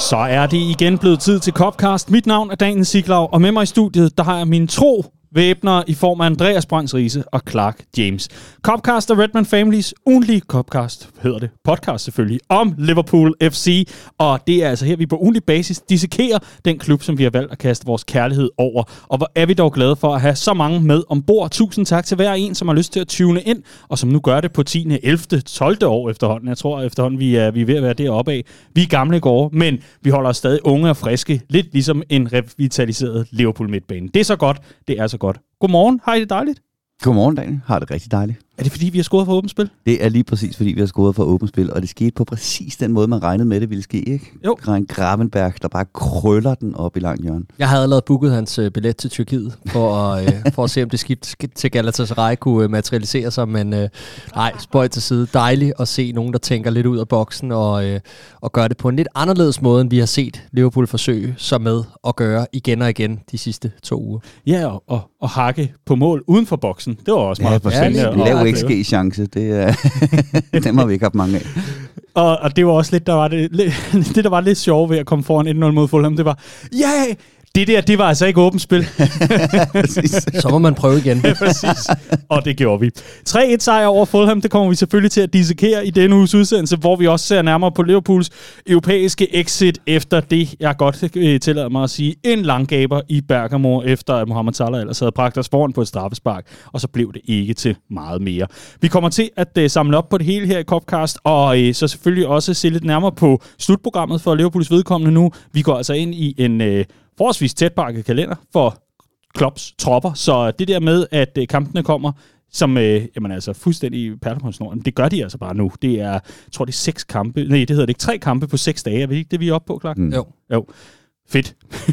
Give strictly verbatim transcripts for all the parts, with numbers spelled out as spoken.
Så er det igen blevet tid til Copcast. Mit navn er Daniel Siglau, og med mig i studiet, der har jeg min tro væbner i form af Andreas Brøns Riise og Clark James. Copcast er Redman Families ugentlige Copcast, hedder det, podcast selvfølgelig, om Liverpool F C. Og det er altså her, vi på ugentlig basis dissekerer den klub, som vi har valgt at kaste vores kærlighed over. Og hvor er vi dog glade for at have så mange med ombord. Tusind tak til hver en, som har lyst til at tune ind, og som nu gør det på tiende, ellevte, tolvte år efterhånden. Jeg tror efterhånden, vi er, vi er ved at være deroppe af. Vi er gamle gårde, men vi holder os stadig unge og friske, lidt ligesom en revitaliseret Liverpool midtbane. Det er så godt, det er så godt. Godmorgen, har I det dejligt? Godmorgen, Daniel. Har det rigtig dejligt. Er det fordi, vi har scoret for åbent spil? Det er lige præcis, fordi vi har scoret for åbent spil, og det skete på præcis den måde, man regnede med, det ville ske, ikke? Jo. Rein Gravenberg, der bare krøller den op i langt hjørne. Jeg havde allerede booket hans uh, billet til Tyrkiet, for at, uh, for at se, om det skift til Galatasaray kunne uh, materialisere sig, men uh, nej, spøj til side. Dejligt at se nogen, der tænker lidt ud af boksen, og, uh, og gør det på en lidt anderledes måde, end vi har set Liverpool forsøge sig med at gøre igen og igen de sidste to uger. Ja, og, og, og hakke på mål uden for boksen. Det var også meget ja, spændende. Lav X G-chance, det er dem har vi ikke haft mange af. Og, og det var også lidt, der var det, det, der var lidt sjovt ved at komme foran et nul mod Fulham, det var, ja, yeah! Det der, det var altså ikke åbent spil. Så må man prøve igen. Ja, præcis. Og det gjorde vi. tre et sejr over Fulham, det kommer vi selvfølgelig til at dissekere i denne uges udsendelse, hvor vi også ser nærmere på Liverpools europæiske exit efter det, jeg godt tillader mig at sige, en langgaber i Bergamo, efter at Mohamed Salah ellers havde bragt os foran på et straffespark, og så blev det ikke til meget mere. Vi kommer til at uh, samle op på det hele her i Copcast, og uh, så selvfølgelig også se lidt nærmere på slutprogrammet for Liverpools vedkommende nu. Vi går altså ind i en Uh, forholdsvis tætpakket kalender for Klopps tropper, så det der med, at øh, kampene kommer, som øh, jamen altså fuldstændig perler på en snor, det gør de altså bare nu. Det er, jeg tror det er seks kampe, nej det hedder det ikke, tre kampe på seks dage, er det ikke det, vi er oppe på, Clark? Mm. Jo. Jo. Fedt.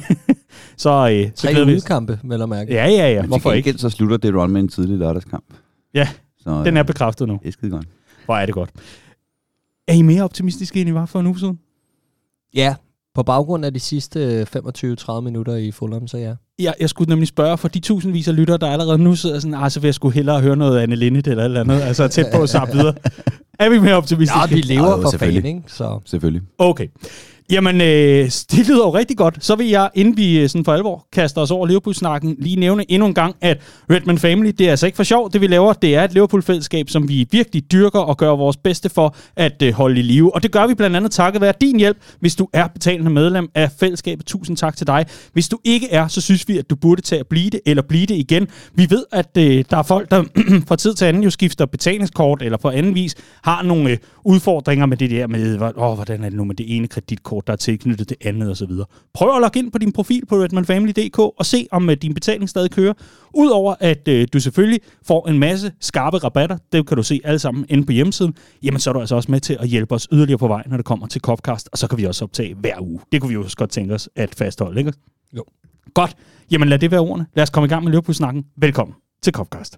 så, øh, så tre udkampe, vel at mærke. Ja, ja, ja. Men hvorfor ikke? Så slutter det run med en tidlig lørdagskamp. Ja, så, den er bekræftet nu. Det er skide godt. Hvor er det godt. Er I mere optimistiske, end I var for en uge siden? Ja. På baggrund af de sidste femogtyve til tredive minutter i Fulham, så ja. Ja, jeg skulle nemlig spørge for de tusindvis af lyttere, der allerede nu sidder sådan, ah, så vil jeg sgu hellere høre noget Anne Linnet eller et eller andet, altså tæt på at sappe videre. Er vi mere optimistiske? Ja, vi lever ja, for fan, ikke? Så. Selvfølgelig. Okay. Jamen, øh, det lyder jo rigtig godt. Så vil jeg, inden vi sådan for alvor kaster os over Liverpool-snakken, lige nævne endnu en gang, at Redman Family, det er altså ikke for sjov, det vi laver. Det er et Liverpool-fællesskab, som vi virkelig dyrker og gør vores bedste for at øh, holde i live. Og det gør vi blandt andet takket være din hjælp, hvis du er betalende medlem af fællesskabet. Tusind tak til dig. Hvis du ikke er, så synes vi, at du burde tage at blive det, eller blive det igen. Vi ved, at øh, der er folk, der fra tid til anden jo skifter betalingskort, eller på anden vis har nogle øh, udfordringer med det der med, åh, hvordan er det nu med det ene kreditkort, der er tilknyttet det andet og så videre. Prøv at logge ind på din profil på redman family punktum d k og se, om uh, din betaling stadig kører. Udover at uh, du selvfølgelig får en masse skarpe rabatter, det kan du se alle sammen inde på hjemmesiden, jamen så er du altså også med til at hjælpe os yderligere på vej, når det kommer til Copcast, og så kan vi også optage hver uge. Det kunne vi jo også godt tænke os at fastholde, ikke? Jo. Godt. Jamen lad det være ordene. Lad os komme i gang med Liverpool-snakken. Velkommen til Copcast.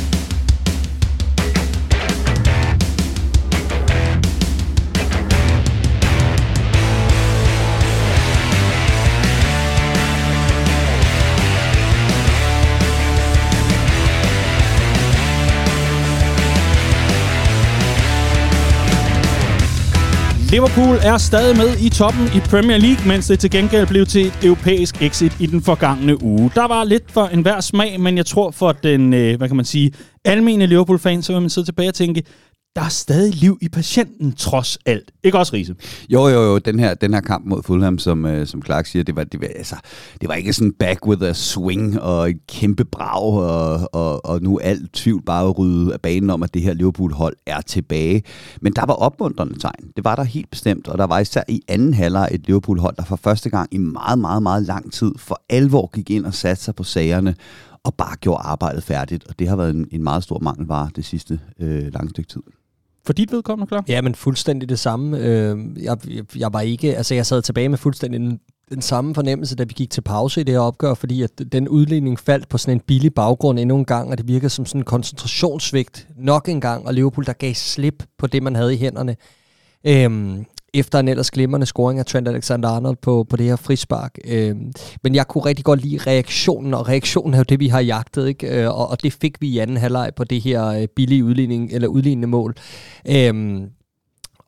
Liverpool er stadig med i toppen i Premier League, mens det til gengæld blev til et europæisk exit i den forgangne uge. Der var lidt for enhver smag, men jeg tror for den, hvad kan man sige, almene Liverpool-fan, så vil man sidde tilbage og tænke, der er stadig liv i patienten, trods alt. Ikke også, Riise? Jo, jo, jo. Den her, den her kamp mod Fulham, som, øh, som Clark siger, det var, det, var, altså, det var ikke sådan back with a swing og et kæmpe brag, og, og, og nu alt tvivl bare rydde af banen om, at det her Liverpool-hold er tilbage. Men der var opmuntrende tegn. Det var der helt bestemt, og der var især i anden halvleg et Liverpool-hold, der for første gang i meget, meget, meget lang tid for alvor gik ind og satte sig på sagerne, og bare gjorde arbejdet færdigt. Og det har været en, en meget stor mangelvare det sidste øh, lange stykke tid. For dit vedkommende, klar? Ja, men fuldstændig det samme. Jeg, jeg, jeg var ikke, altså jeg sad tilbage med fuldstændig den, den samme fornemmelse, da vi gik til pause i det her opgør, fordi at den udligning faldt på sådan en billig baggrund endnu en gang, og det virkede som sådan en koncentrationssvigt nok en gang, og Liverpool, der gav slip på det, man havde i hænderne. Øhm, efter en ellers glimrende scoring af Trent Alexander-Arnold på, på det her frispark. Øhm, men jeg kunne rigtig godt lide reaktionen, og reaktionen er jo det, vi har jagtet, ikke? Og, og det fik vi i anden halvleg på det her billige udligning, eller udlignende mål. Øhm,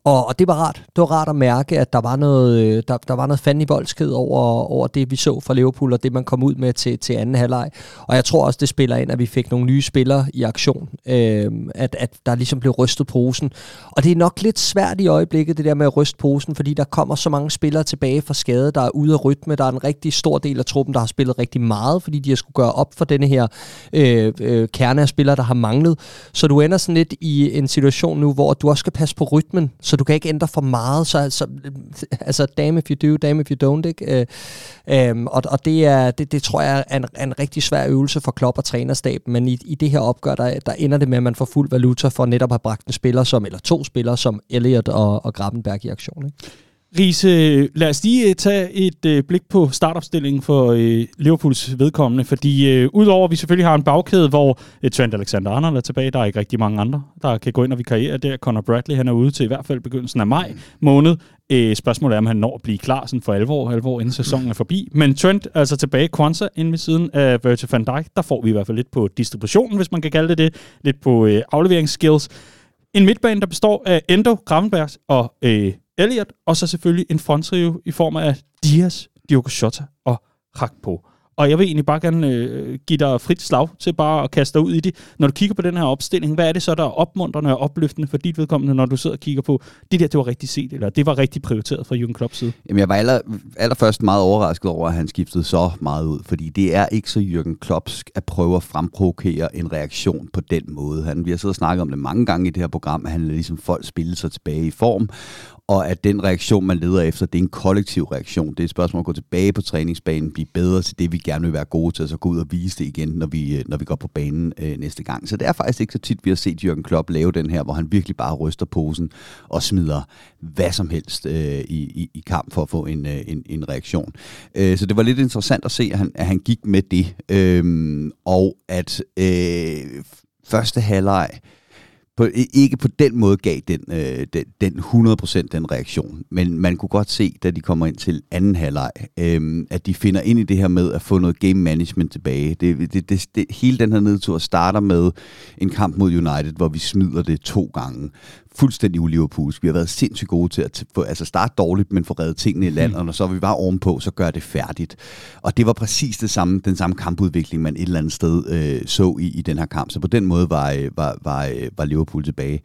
Og, og det var rart. Det var rart at mærke, at der var noget, der, der var noget fandme voldsked over, over det, vi så fra Liverpool, og det, man kom ud med til, til anden halvleg. Og jeg tror også, det spiller ind, at vi fik nogle nye spillere i aktion. Øh, at, at der ligesom blev rystet posen. Og det er nok lidt svært i øjeblikket, det der med at ryste posen, fordi der kommer så mange spillere tilbage fra skade, der er ude af rytme. Der er en rigtig stor del af truppen, der har spillet rigtig meget, fordi de har skulle gøre op for denne her øh, øh, kerne af spillere, der har manglet. Så du ender sådan lidt i en situation nu, hvor du også skal passe på rytmen, så du kan ikke ændre for meget. Så altså, altså damn if you do, damn if you don't, ikke? Øh, øh, og og det, er, det, det tror jeg er en, en rigtig svær øvelse for Klopp og trænerstaben, men i, i det her opgør, der, der ender det med, at man får fuld valuta for netop at have bragt en spiller som, eller to spillere som Elliot og, og Gravenberch i aktion, ikke? Riese, lad os lige tage et øh, blik på startopstillingen for øh, Liverpools vedkommende, fordi øh, udover at vi selvfølgelig har en bagkæde, hvor øh, Trent Alexander-Arnold er tilbage, der er ikke rigtig mange andre, der kan gå ind og vikariere der. Conor Bradley, han er ude til i hvert fald begyndelsen af maj måned. Øh, spørgsmålet er, om han når at blive klar sådan for alvor, alvor inden sæsonen er forbi. Men Trent er altså tilbage, Kwanzaa inde ved siden af Virgil van Dijk. Der får vi i hvert fald lidt på distributionen, hvis man kan kalde det det. Lidt på øh, afleveringsskills. En midtbane, der består af Endo, Gravenberch og øh, Elliot, og så selvfølgelig en fronttrio i form af Diaz, Diogo Jota og Gakpo. Og jeg vil egentlig bare gerne øh, give dig frit slag til bare at kaste dig ud i det. Når du kigger på den her opstilling, hvad er det så, der er opmuntrende og opløftende for dit vedkommende, når du sidder og kigger på, det der, det var rigtig set, eller det var rigtig prioriteret fra Jürgen Klopps side? Jamen, jeg var aller, allerførst meget overrasket over, at han skiftede så meget ud, fordi det er ikke så Jürgen Kloppsk at prøve at fremprovokere en reaktion på den måde. Han, vi har siddet og snakket om det mange gange i det her program, at han lader ligesom folk spille sig tilbage i form, og at den reaktion, man leder efter, det er en kollektiv reaktion. Det er et spørgsmål at gå tilbage på træningsbanen, blive bedre til det, vi gerne vil være gode til, og så gå ud og vise det igen, når vi, når vi går på banen øh, næste gang. Så det er faktisk ikke så tit, vi har set Jürgen Klopp lave den her, hvor han virkelig bare ryster posen og smider hvad som helst øh, i, i, i kamp for at få en, øh, en, en reaktion. Øh, så det var lidt interessant at se, at han, at han gik med det, øh, og at øh, første halvleg På, ikke på den måde gav den, øh, den, den hundrede procent den reaktion, men man kunne godt se, da de kommer ind til anden halvleg, øh, at de finder ind i det her med at få noget game management tilbage. Det, det, det, det, hele den her nedtur starter med en kamp mod United, hvor vi smider det to gange. Fuldstændig uliverpoolsk. Vi har været sindssygt gode til at få, altså starte dårligt, men få reddet tingene i land, og når så vi var ovenpå, så gør det færdigt. Og det var præcis det samme, den samme kampudvikling, man et eller andet sted øh, så i, i den her kamp. Så på den måde var, var, var, var Liverpool tilbage.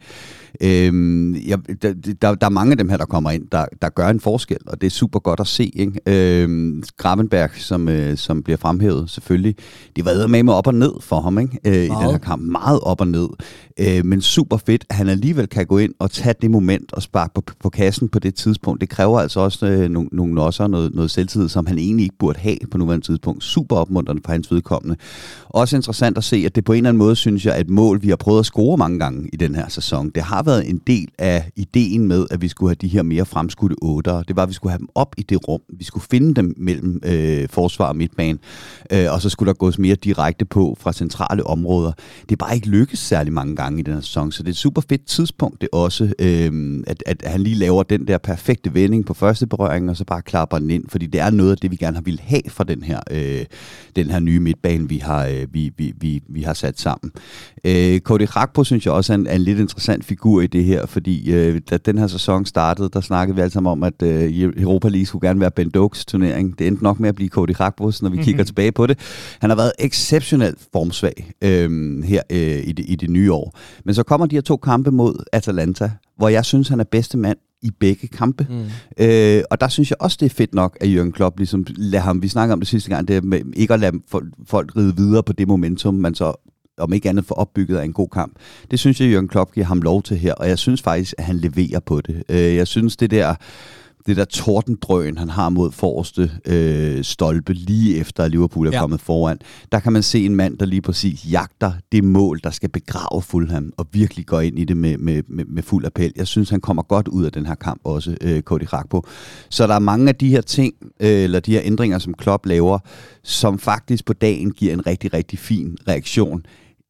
Øhm, ja, der, der, der er mange af dem her, der kommer ind, der, der gør en forskel, og det er super godt at se. Ikke? Øhm, Gravenberch, som, øh, som bliver fremhævet, selvfølgelig. Det var eddermame op og ned for ham, ikke? Øh, i den her kamp. Meget op og ned. Øh, men super fedt, at han alligevel kan gå ind og tage det moment og sparke på, på kassen på det tidspunkt. Det kræver altså også øh, nogle, nogle nosser og noget, noget selvtillid, som han egentlig ikke burde have på nuværende tidspunkt. Super opmuntrende for hans vedkommende. Også interessant at se, at det på en eller anden måde, synes jeg, er et mål, vi har prøvet at score mange gange i den her sæson. Det har været en del af ideen med, at vi skulle have de her mere fremskudte otter. Det var, at vi skulle have dem op i det rum. Vi skulle finde dem mellem øh, forsvar og midtbane, øh, og så skulle der gås mere direkte på fra centrale områder. Det er bare ikke lykkes særlig mange gange i den her sæson, så det er et super fedt tidspunkt, det også, øh, at, at han lige laver den der perfekte vending på første berøring, og så bare klapper den ind, fordi det er noget af det, vi gerne har ville have fra den her, øh, den her nye midtbane, vi har, øh, vi, vi, vi, vi har sat sammen. Øh, Cody Gakpo synes jeg også er en, er en lidt interessant figur i det her, fordi øh, da den her sæson startede, der snakkede vi alle sammen om, at øh, Europa League skulle gerne være Ben Dokes turnering. Det endte nok med at blive Cody Gakpo, når vi mm-hmm. kigger tilbage på det. Han har været exceptionelt formsvag øh, her øh, i, det, i det nye år. Men så kommer de her to kampe mod Atalanta, hvor jeg synes, han er bedste mand i begge kampe. Mm. Øh, og der synes jeg også, det er fedt nok, at Jürgen Klopp ligesom lader ham, vi snakker om det sidste gang, det er med ikke at lade folk ride videre på det momentum, man så om ikke andet for opbygget af en god kamp. Det synes jeg, Jürgen Klopp giver ham lov til her, og jeg synes faktisk, at han leverer på det. Øh, jeg synes, det der det der tordendrøn, han har mod forreste øh, stolpe, lige efter at Liverpool er ja. kommet foran, der kan man se en mand, der lige præcis jagter det mål, der skal begrave Fulham, og virkelig går ind i det med, med, med, med fuld appel. Jeg synes, han kommer godt ud af den her kamp også, øh, Cody Gakpo. Så der er mange af de her ting, øh, eller de her ændringer, som Klopp laver, som faktisk på dagen giver en rigtig, rigtig fin reaktion.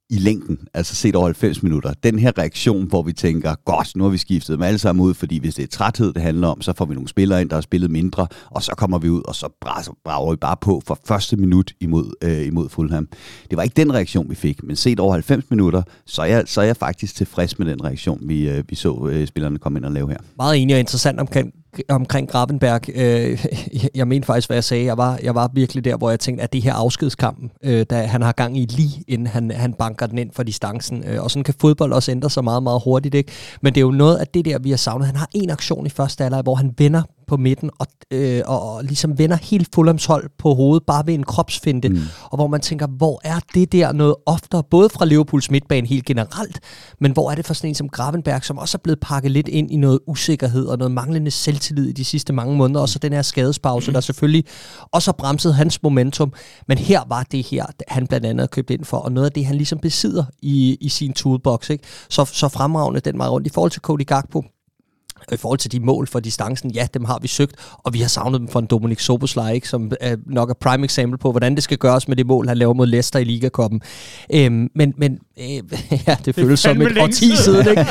i længden, altså set over halvfems minutter, den her reaktion, hvor vi tænker, godt, nu har vi skiftet dem alle sammen ud, fordi hvis det er træthed, det handler om, så får vi nogle spillere ind, der har spillet mindre, og så kommer vi ud, og så brager vi bare på for første minut imod, øh, imod Fulham. Det var ikke den reaktion, vi fik, men set over halvfems minutter, så er jeg, så er jeg faktisk tilfreds med den reaktion, vi, øh, vi så øh, spillerne komme ind og lave her. Meget enig og interessant omkring omkring Gravenberg. Øh, jeg mener faktisk, hvad jeg sagde. Jeg var, jeg var virkelig der, hvor jeg tænkte, at det her afskedskampen, øh, da han har gang i lige inden han, han banker den ind for distancen. Øh, og sådan kan fodbold også ændre sig meget, meget hurtigt, ikke? Men det er jo noget af det der, vi har savnet. Han har en aktion i første alder, hvor han vender på midten og, øh, og, og ligesom vender helt Fulhams hold på hovedet, bare ved en kropsfinte. Mm. Og hvor man tænker, hvor er det der noget oftere, både fra Liverpools midtbane helt generelt, men hvor er det for sådan en som Gravenberg, som også er blevet pakket lidt ind i noget usikkerhed og noget manglende selvtillid i de sidste mange måneder, og så den her skadespause, der selvfølgelig også har bremset hans momentum, men her var det her, han blandt andet har købt ind for, og noget af det, han ligesom besidder i, i sin toolbox, ikke? Så, så fremragende den meget rundt. I forhold til Cody Gakpo, i forhold til de mål for distancen, ja, dem har vi søgt, og vi har savnet dem for en Dominik Szoboszlai, ikke, som er nok er prime eksempel på, hvordan det skal gøres med det mål, han laver mod Leicester i Ligacuppen. Øhm, men men øh, ja, det, det føles som et årti siden, ikke?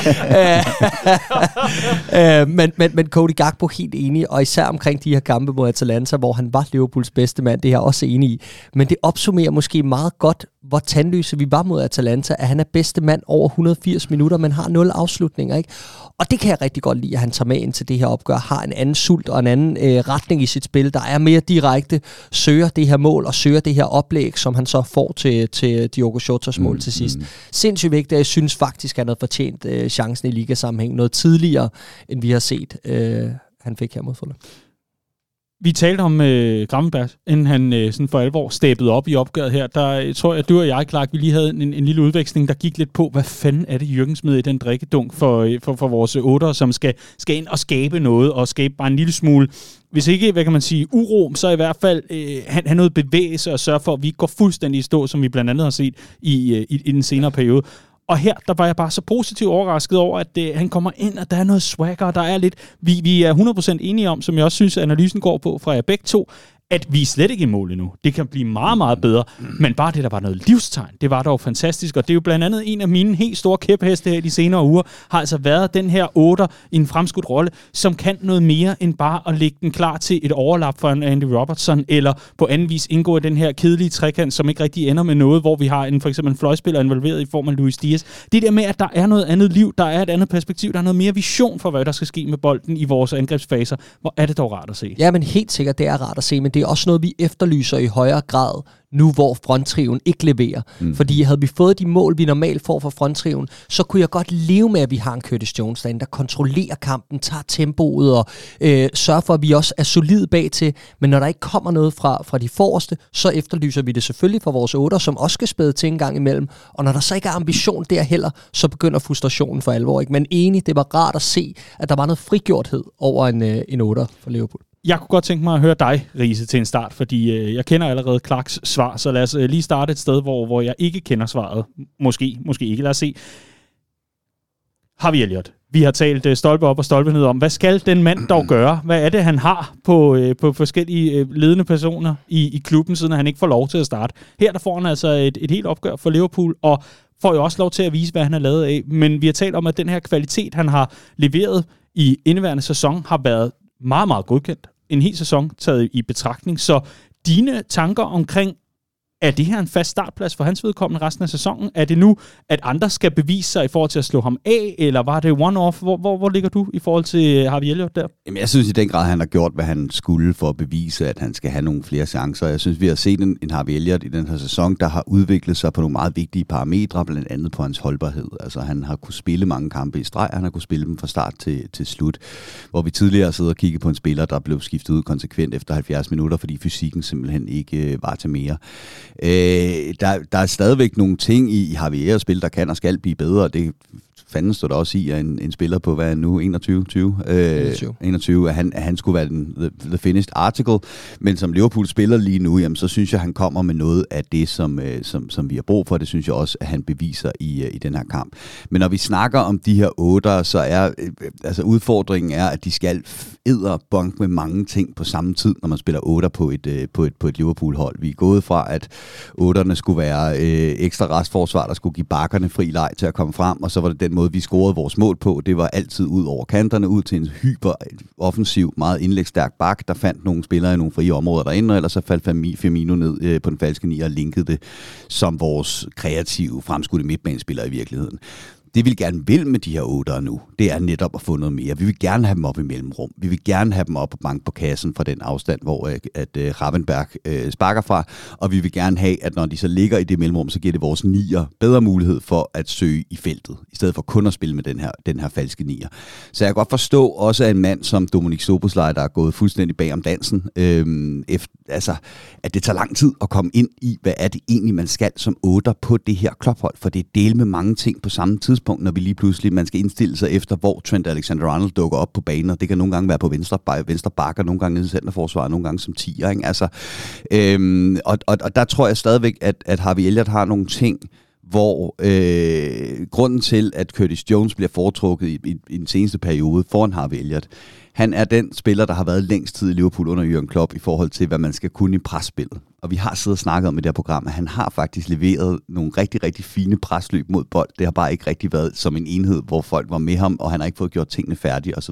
øh, men, men, men Cody Gakpo helt enig, og især omkring de her kampe mod Atalanta, hvor han var Liverpools bedste mand, det er jeg også enig i. Men det opsummerer måske meget godt, hvor tandløse vi var mod Atalanta, at han er bedste mand over hundrede og firs minutter, men har nul afslutninger, ikke? Og det kan jeg rigtig godt lide, at han tager med ind til det her opgør, har en anden sult og en anden øh, retning i sit spil, der er mere direkte, søger det her mål og søger det her oplæg, som han så får til, til Diogo Jotas mål mm, til sidst. Mm. Sindssygt vigtigt, jeg synes faktisk, han havde fortjent øh, chancen i ligasammenhæng noget tidligere, end vi har set, øh, han fik her mod Fulham. Vi talte om øh, Gravenberg, inden han øh, sådan for alvor steppede op i opgøret her. Der jeg tror jeg, at du og jeg, Clark, vi lige havde en, en lille udveksling, der gik lidt på, hvad fanden er det, Jürgen smed i den drikkedunk for, for, for vores otter, som skal, skal ind og skabe noget, og skabe bare en lille smule, hvis ikke, hvad kan man sige, uro, så i hvert fald øh, han, han noget bevægelse og sørge for, at vi ikke går fuldstændig i stå, som vi blandt andet har set i, øh, i, i den senere periode. Og her, der var jeg bare så positivt overrasket over, at det, han kommer ind, og der er noget swagger, og der er lidt... Vi, vi er hundrede procent enige om, som jeg også synes, at analysen går på fra jer begge to, at vi er slet ikke i mål endnu. Det kan blive meget, meget bedre. Men bare det, der var noget livstegn, det var dog fantastisk. Og det er jo blandt andet en af mine helt store kæpheste her de senere uger, har altså været den her otter i en fremskudt rolle, som kan noget mere end bare at lægge den klar til et overlap for en Andy Robertson, eller på anden vis indgå i den her kedelige trekant, som ikke rigtig ender med noget, hvor vi har en, for eksempel en fløjspiller involveret i form af Luis Diaz. Det der med, at der er noget andet liv, der er et andet perspektiv, der er noget mere vision for, hvad der skal ske med bolden i vores angrebsfaser. Hvor er det dog rart at se? Ja, men helt sikkert, det er rart at se, men det er også noget, vi efterlyser i højere grad, nu hvor fronttriven ikke leverer. Mm. Fordi havde vi fået de mål, vi normalt får fra fronttriven, så kunne jeg godt leve med, at vi har en Curtis Jones derinde, der kontrollerer kampen, tager tempoet og øh, sørger for, at vi også er solide bag til. Men når der ikke kommer noget fra, fra de forreste, så efterlyser vi det selvfølgelig fra vores otter, som også skal spæde til en gang imellem. Og når der så ikke er ambition der heller, så begynder frustrationen for alvor. Ikke? Men enig, det var rart at se, at der var noget frigjorthed over en, øh, en otter for Liverpool. Jeg kunne godt tænke mig at høre dig, Riese, til en start, fordi øh, jeg kender allerede Clarks svar, så lad os øh, lige starte et sted, hvor, hvor jeg ikke kender svaret. Måske, måske ikke. Lad os se. Harvey Elliott. Vi har talt øh, stolpe op og stolpe ned om, hvad skal den mand dog gøre? Hvad er det, han har på, øh, på forskellige øh, ledende personer i, i klubben, siden han ikke får lov til at starte? Her der får han altså et, et helt opgør for Liverpool, og får jo også lov til at vise, hvad han er lavet af. Men vi har talt om, at den her kvalitet, han har leveret i indeværende sæson, har været meget, meget godkendt. En hel sæson taget i betragtning. Så dine tanker omkring, er det her en fast startplads for hans vedkommende resten af sæsonen? Er det nu, at andre skal bevise sig i forhold til at slå ham af, eller var det one-off? Hvor, hvor, hvor ligger du i forhold til Harvey Elliott der? Jamen, jeg synes i den grad, han har gjort, hvad han skulle for at bevise, at han skal have nogle flere chancer. Jeg synes, vi har set en, en Harvey Elliott i den her sæson, der har udviklet sig på nogle meget vigtige parametre, blandt andet på hans holdbarhed. Altså, han har kunnet spille mange kampe i streg, han har kunnet spille dem fra start til, til slut. Hvor vi tidligere sidder og kigge på en spiller, der blev skiftet ud konsekvent efter halvfjerds minutter, fordi fysikken simpelthen ikke øh, var til mere. Øh, der, der er stadigvæk nogle ting i Harvey Elliotts spil, der kan og skal blive bedre. Det fanden står der også i, at en, en spiller på, hvad er nu, enogtyve, tyve, øh, enogtyve, at han, at han skulle være den the, the finished article, men som Liverpool spiller lige nu, jamen, så synes jeg, at han kommer med noget af det, som, øh, som, som vi har brug for. Det synes jeg også, at han beviser i, øh, i den her kamp. Men når vi snakker om de her otter, så er øh, altså udfordringen er, at de skal edderbonk med mange ting på samme tid, når man spiller otter på et, øh, på et, på et Liverpool-hold. Vi er gået fra, at otterne skulle være øh, ekstra restforsvar, der skulle give bakkerne fri leg til at komme frem, og så var det den måde, vi scorede vores mål på. Det var altid ud over kanterne, ud til en hyper offensiv, meget indlægsstærk bak, der fandt nogle spillere i nogle frie områder derinde, og ellers så faldt Firmino ned øh, på den falske nier og linkede det som vores kreative, fremskudte midtbanespillere i virkeligheden. Det vi gerne vil med de her otter nu, det er netop at få noget mere. Vi vil gerne have dem op i mellemrum. Vi vil gerne have dem op og banke på kassen fra den afstand, hvor at, at uh, Gravenberg uh, sparker fra. Og vi vil gerne have, at når de så ligger i det mellemrum, så giver det vores nier bedre mulighed for at søge i feltet, i stedet for kun at spille med den her, den her falske nier. Så jeg kan godt forstå også, at en mand som Dominik Szoboszlai, der er gået fuldstændig bag om dansen, øhm, efter, altså, at det tager lang tid at komme ind i, hvad er det egentlig, man skal som otter på det her klubhold, for det er del med mange ting på samme tidspunkt, når vi lige pludselig, man skal indstille sig efter, hvor Trent Alexander-Arnold dukker op på banen, og det kan nogle gange være på venstre, venstre bakker, nogle gange nede i centerforsvaret, nogle gange som tier, ikke? Altså, øhm, og, og, og der tror jeg stadigvæk, at, at Harvey Elliott har nogle ting, hvor øh, grunden til, at Curtis Jones bliver foretrukket i, i, i den seneste periode foran Harvey Elliott, han er den spiller, der har været længst tid i Liverpool under Jürgen Klopp i forhold til, hvad man skal kunne i presspillet. Og vi har siddet og snakket om i det her program, at han har faktisk leveret nogle rigtig, rigtig fine presløb mod bold. Det har bare ikke rigtig været som en enhed, hvor folk var med ham, og han har ikke fået gjort tingene færdige osv.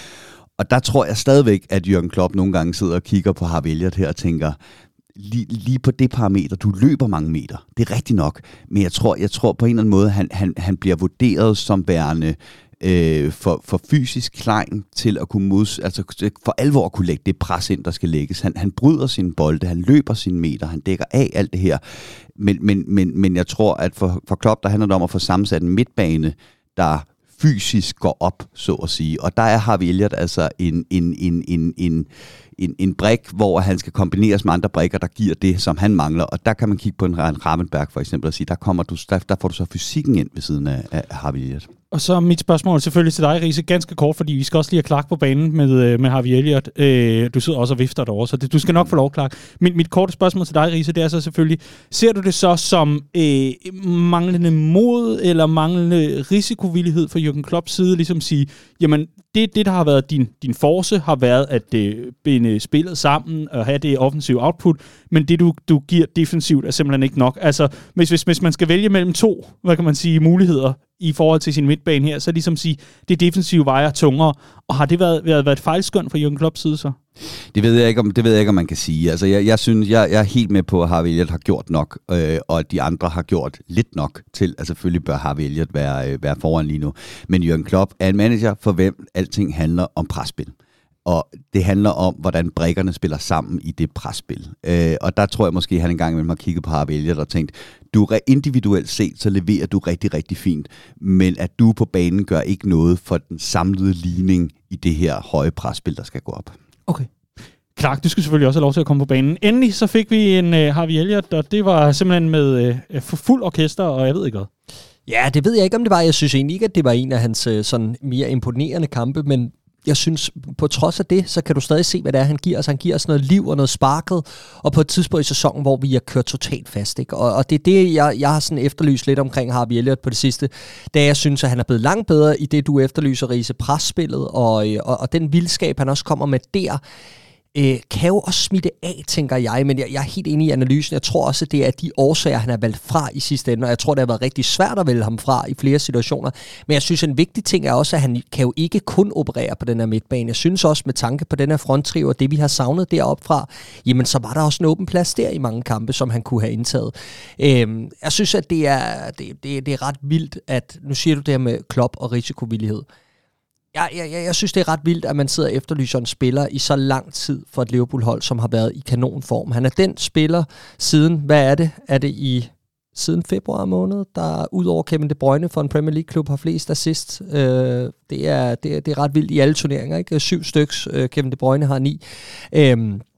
Og der tror jeg stadigvæk, at Jürgen Klopp nogle gange sidder og kigger på Harvey Elliott her og tænker, lige, lige på det parameter, du løber mange meter. Det er rigtigt nok, men jeg tror, jeg tror på en eller anden måde, han, han, han bliver vurderet som værende Øh, for, for fysisk klein til at kunne mods, altså for alvor at kunne lægge det pres ind, der skal lægges. Han, han bryder sine bolde, han løber sine meter, han dækker af alt det her. Men, men, men, men jeg tror, at for, for Klopp, der handler det om at få sammensat en midtbane, der fysisk går op, så at sige. Og der er Harvey Elliott altså en, en, en, en, en, en, en brik, hvor han skal kombineres med andre brikker, der giver det, som han mangler. Og der kan man kigge på en Gravenberg for eksempel og sige, der, kommer du, der, der får du så fysikken ind ved siden af, af Harvey Elliott. Og så mit spørgsmål selvfølgelig til dig, Riese, ganske kort, fordi vi skal også lige have Clark på banen med, med Harvey Elliott. Øh, du sidder også og vifter derovre, så det, du skal nok få lov, Clark. Mit, mit korte spørgsmål til dig, Riese, det er så selvfølgelig, ser du det så som øh, manglende mod eller manglende risikovillighed fra Jürgen Klopps side, ligesom sige, jamen, det, det der har været din, din force, har været at øh, binde spillet sammen og have det offensive output, men det du, du giver defensivt er simpelthen ikke nok. Altså, hvis, hvis, hvis man skal vælge mellem to, hvad kan man sige, muligheder i forhold til sin midtbane her, så ligesom sige, det defensive vejer tungere. Og har det været, været, været et fejlskøn fra Jürgen Klopps side så? Det ved jeg ikke, om, det ved jeg ikke, om man kan sige. Altså, jeg, jeg synes, jeg, jeg er helt med på, at Harvey Elliott har gjort nok, øh, og at de andre har gjort lidt nok til, at selvfølgelig bør Harvey Elliott være, øh, være foran lige nu. Men Jürgen Klopp er en manager, for hvem alting handler om presspil. Og det handler om, hvordan brikkerne spiller sammen i det presspil. Øh, og der tror jeg måske, at han engang imellem har kigget på Harvey Elliott og tænkt, du er individuelt set, så leverer du rigtig, rigtig fint, men at du på banen gør ikke noget for den samlede ligning i det her høje presspil, der skal gå op. Okay. Clark, du skal selvfølgelig også have lov til at komme på banen. Endelig så fik vi en uh, Harvey Elliott, og det var simpelthen med uh, fuld orkester, og jeg ved ikke hvad. Ja, det ved jeg ikke, om det var. Jeg synes egentlig ikke, at det var en af hans uh, sådan mere imponerende kampe, men jeg synes, på trods af det, så kan du stadig se, hvad det er, han giver os. Han giver os noget liv og noget sparket, og på et tidspunkt i sæsonen, hvor vi har kørt totalt fast. Ikke? Og, og det er det, jeg, jeg har sådan efterlyst lidt omkring Harvey Elliott på det sidste, da jeg synes, at han er blevet langt bedre i det, du efterlyser, Riese, presspillet, og, og, og den vildskab, han også kommer med der, Øh, kan jo også smitte af, tænker jeg, men jeg, jeg er helt enig i analysen. Jeg tror også, at det er de årsager, han har valgt fra i sidste ende, og jeg tror, det har været rigtig svært at vælge ham fra i flere situationer. Men jeg synes, en vigtig ting er også, at han kan jo ikke kun operere på den her midtbane. Jeg synes også, med tanke på den her fronttrio og det, vi har savnet deroppe fra, jamen så var der også en åben plads der i mange kampe, som han kunne have indtaget. Øh, jeg synes, at det er, det, det, det er ret vildt, at nu siger du det her med Klopp og risikovillighed. Jeg, jeg, jeg synes, det er ret vildt, at man sidder og efterlyser en spiller i så lang tid for et Liverpool-hold, som har været i kanonform. Han er den spiller siden, hvad er det? Er det i siden februar måned, der udover Kevin De Bruyne for en Premier League-klub har flest assist. Øh, det, er, det, er, det er ret vildt i alle turneringer, ikke? Syv styks, øh, Kevin De Bruyne har ni. Øh,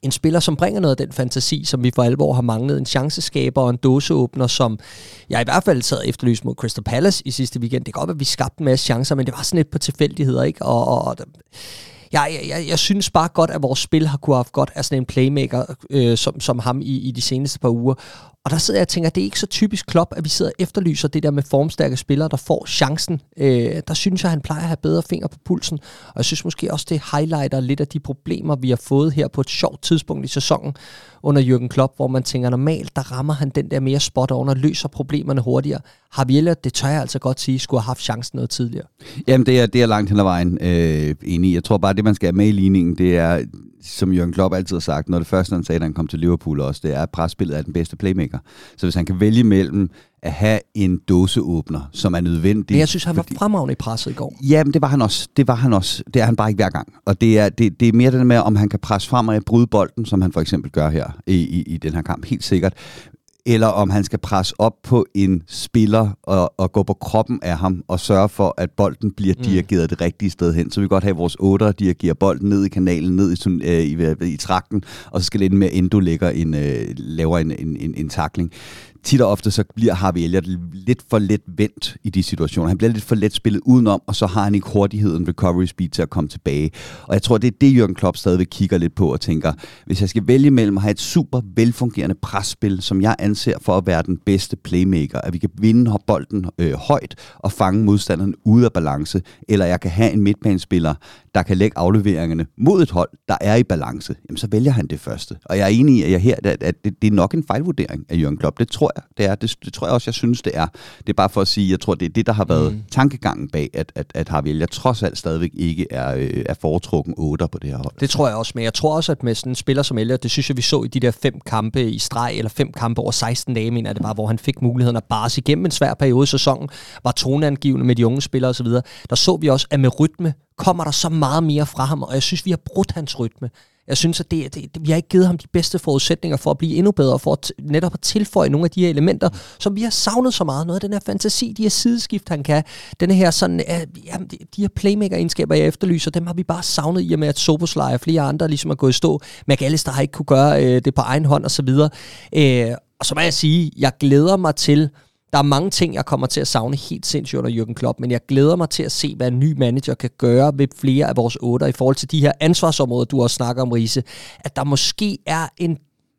en spiller, som bringer noget af den fantasi, som vi for alvor har manglet. En chanceskaber og en dåseåbner, som jeg i hvert fald sad efterlyst mod Crystal Palace i sidste weekend. Det kan godt være, at vi skabte en masse chancer, men det var sådan lidt på tilfældigheder, ikke? Og, og, og jeg, jeg, jeg synes bare godt, at vores spil har kunne have haft godt af sådan en playmaker, øh, som, som ham i, i de seneste par uger. Og der sidder jeg og tænker, at det er ikke så typisk Klopp, at vi sidder og efterlyser det der med formstærke spillere, der får chancen. Øh, der synes jeg, at han plejer at have bedre fingre på pulsen. Og jeg synes måske også, det highlighter lidt af de problemer, vi har fået her på et sjovt tidspunkt i sæsonen under Jürgen Klopp, hvor man tænker, normalt der rammer han den der mere spot on og løser problemerne hurtigere. Javier, det tør jeg altså godt sige, skulle have haft chancen noget tidligere. Jamen, det er, det er langt hen ad vejen øh, enig i. Jeg tror bare, det man skal have med i ligningen, det er, som Jürgen Klopp altid har sagt, når det første, han sagde, da han kom til Liverpool også, det er, at presspillet er den bedste playmaker. Så hvis han kan vælge mellem at have en dåseåbner, som er nødvendig. Men jeg synes, han var fordi... fremragende i presset i går. Jamen, det var han også. Det var han også. Det er han bare ikke hver gang. Og det er, det, det er mere det med, om han kan presse frem og bryde bolden, som han for eksempel gør her i, i, i den her kamp, helt sikkert. Eller om han skal presse op på en spiller og, og gå på kroppen af ham og sørge for, at bolden bliver mm. dirigeret det rigtige sted hen. Så vi kan godt have vores otter dirigere bolden ned i kanalen, ned i, øh, i, i trakten, og så skal det ende med, at Endo lægger en, øh, laver en, en, en, en tackling. Tit og ofte så bliver Harvey Elliott lidt for let vendt i de situationer. Han bliver lidt for let spillet udenom, og så har han ikke hurtigheden, recovery speed til at komme tilbage. Og jeg tror, det er det, Jürgen Klopp stadigvæk kigger lidt på og tænker, hvis jeg skal vælge mellem at have et super velfungerende presspil, som jeg anser for at være den bedste playmaker, at vi kan vinde bolden øh, højt og fange modstanderen ude af balance, eller jeg kan have en midtbanespiller, der kan lægge afleveringerne mod et hold, der er i balance, jamen så vælger han det første. Og jeg er enig i, at, jeg her, at det, det er nok en fejlvurdering af Jürgen Klopp. Det tror jeg, det er. Det, det tror jeg også, jeg synes, det er. Det er bare for at sige, jeg tror, det er det, der har været mm. tankegangen bag, at, at, at Harvey Elliott trods alt stadigvæk ikke er, øh, er foretrukken otter på det her hold. Det tror jeg også, men jeg tror også, at med sådan en spiller som Elliott, det synes jeg, vi så i de der fem kampe i streg, eller fem kampe over seksten dage, mener det var, hvor han fik muligheden at bars igennem en svær periode i sæsonen, var toneangivende med de unge spillere osv. Der så vi også, at med rytme kommer der så meget mere fra ham, og jeg synes, vi har brudt hans rytme. Jeg synes, at det, det, vi har ikke givet ham de bedste forudsætninger for at blive endnu bedre, for at t- netop at tilføje nogle af de her elementer, som vi har savnet så meget. Noget af den her fantasi, de her sideskift, han kan. Den her sådan, uh, ja, de her playmaker-egenskaber, jeg efterlyser, dem har vi bare savnet i og med, at Szoboszlai og flere andre ligesom er gået i stå. McAllister har ikke kunne gøre uh, det på egen hånd og så videre. Uh, og så må jeg sige, jeg glæder mig til. Der er mange ting, jeg kommer til at savne helt sindssygt under Jürgen Klopp, men jeg glæder mig til at se, hvad en ny manager kan gøre ved flere af vores otter i forhold til de her ansvarsområder, du også snakker om, Riese. At der måske er en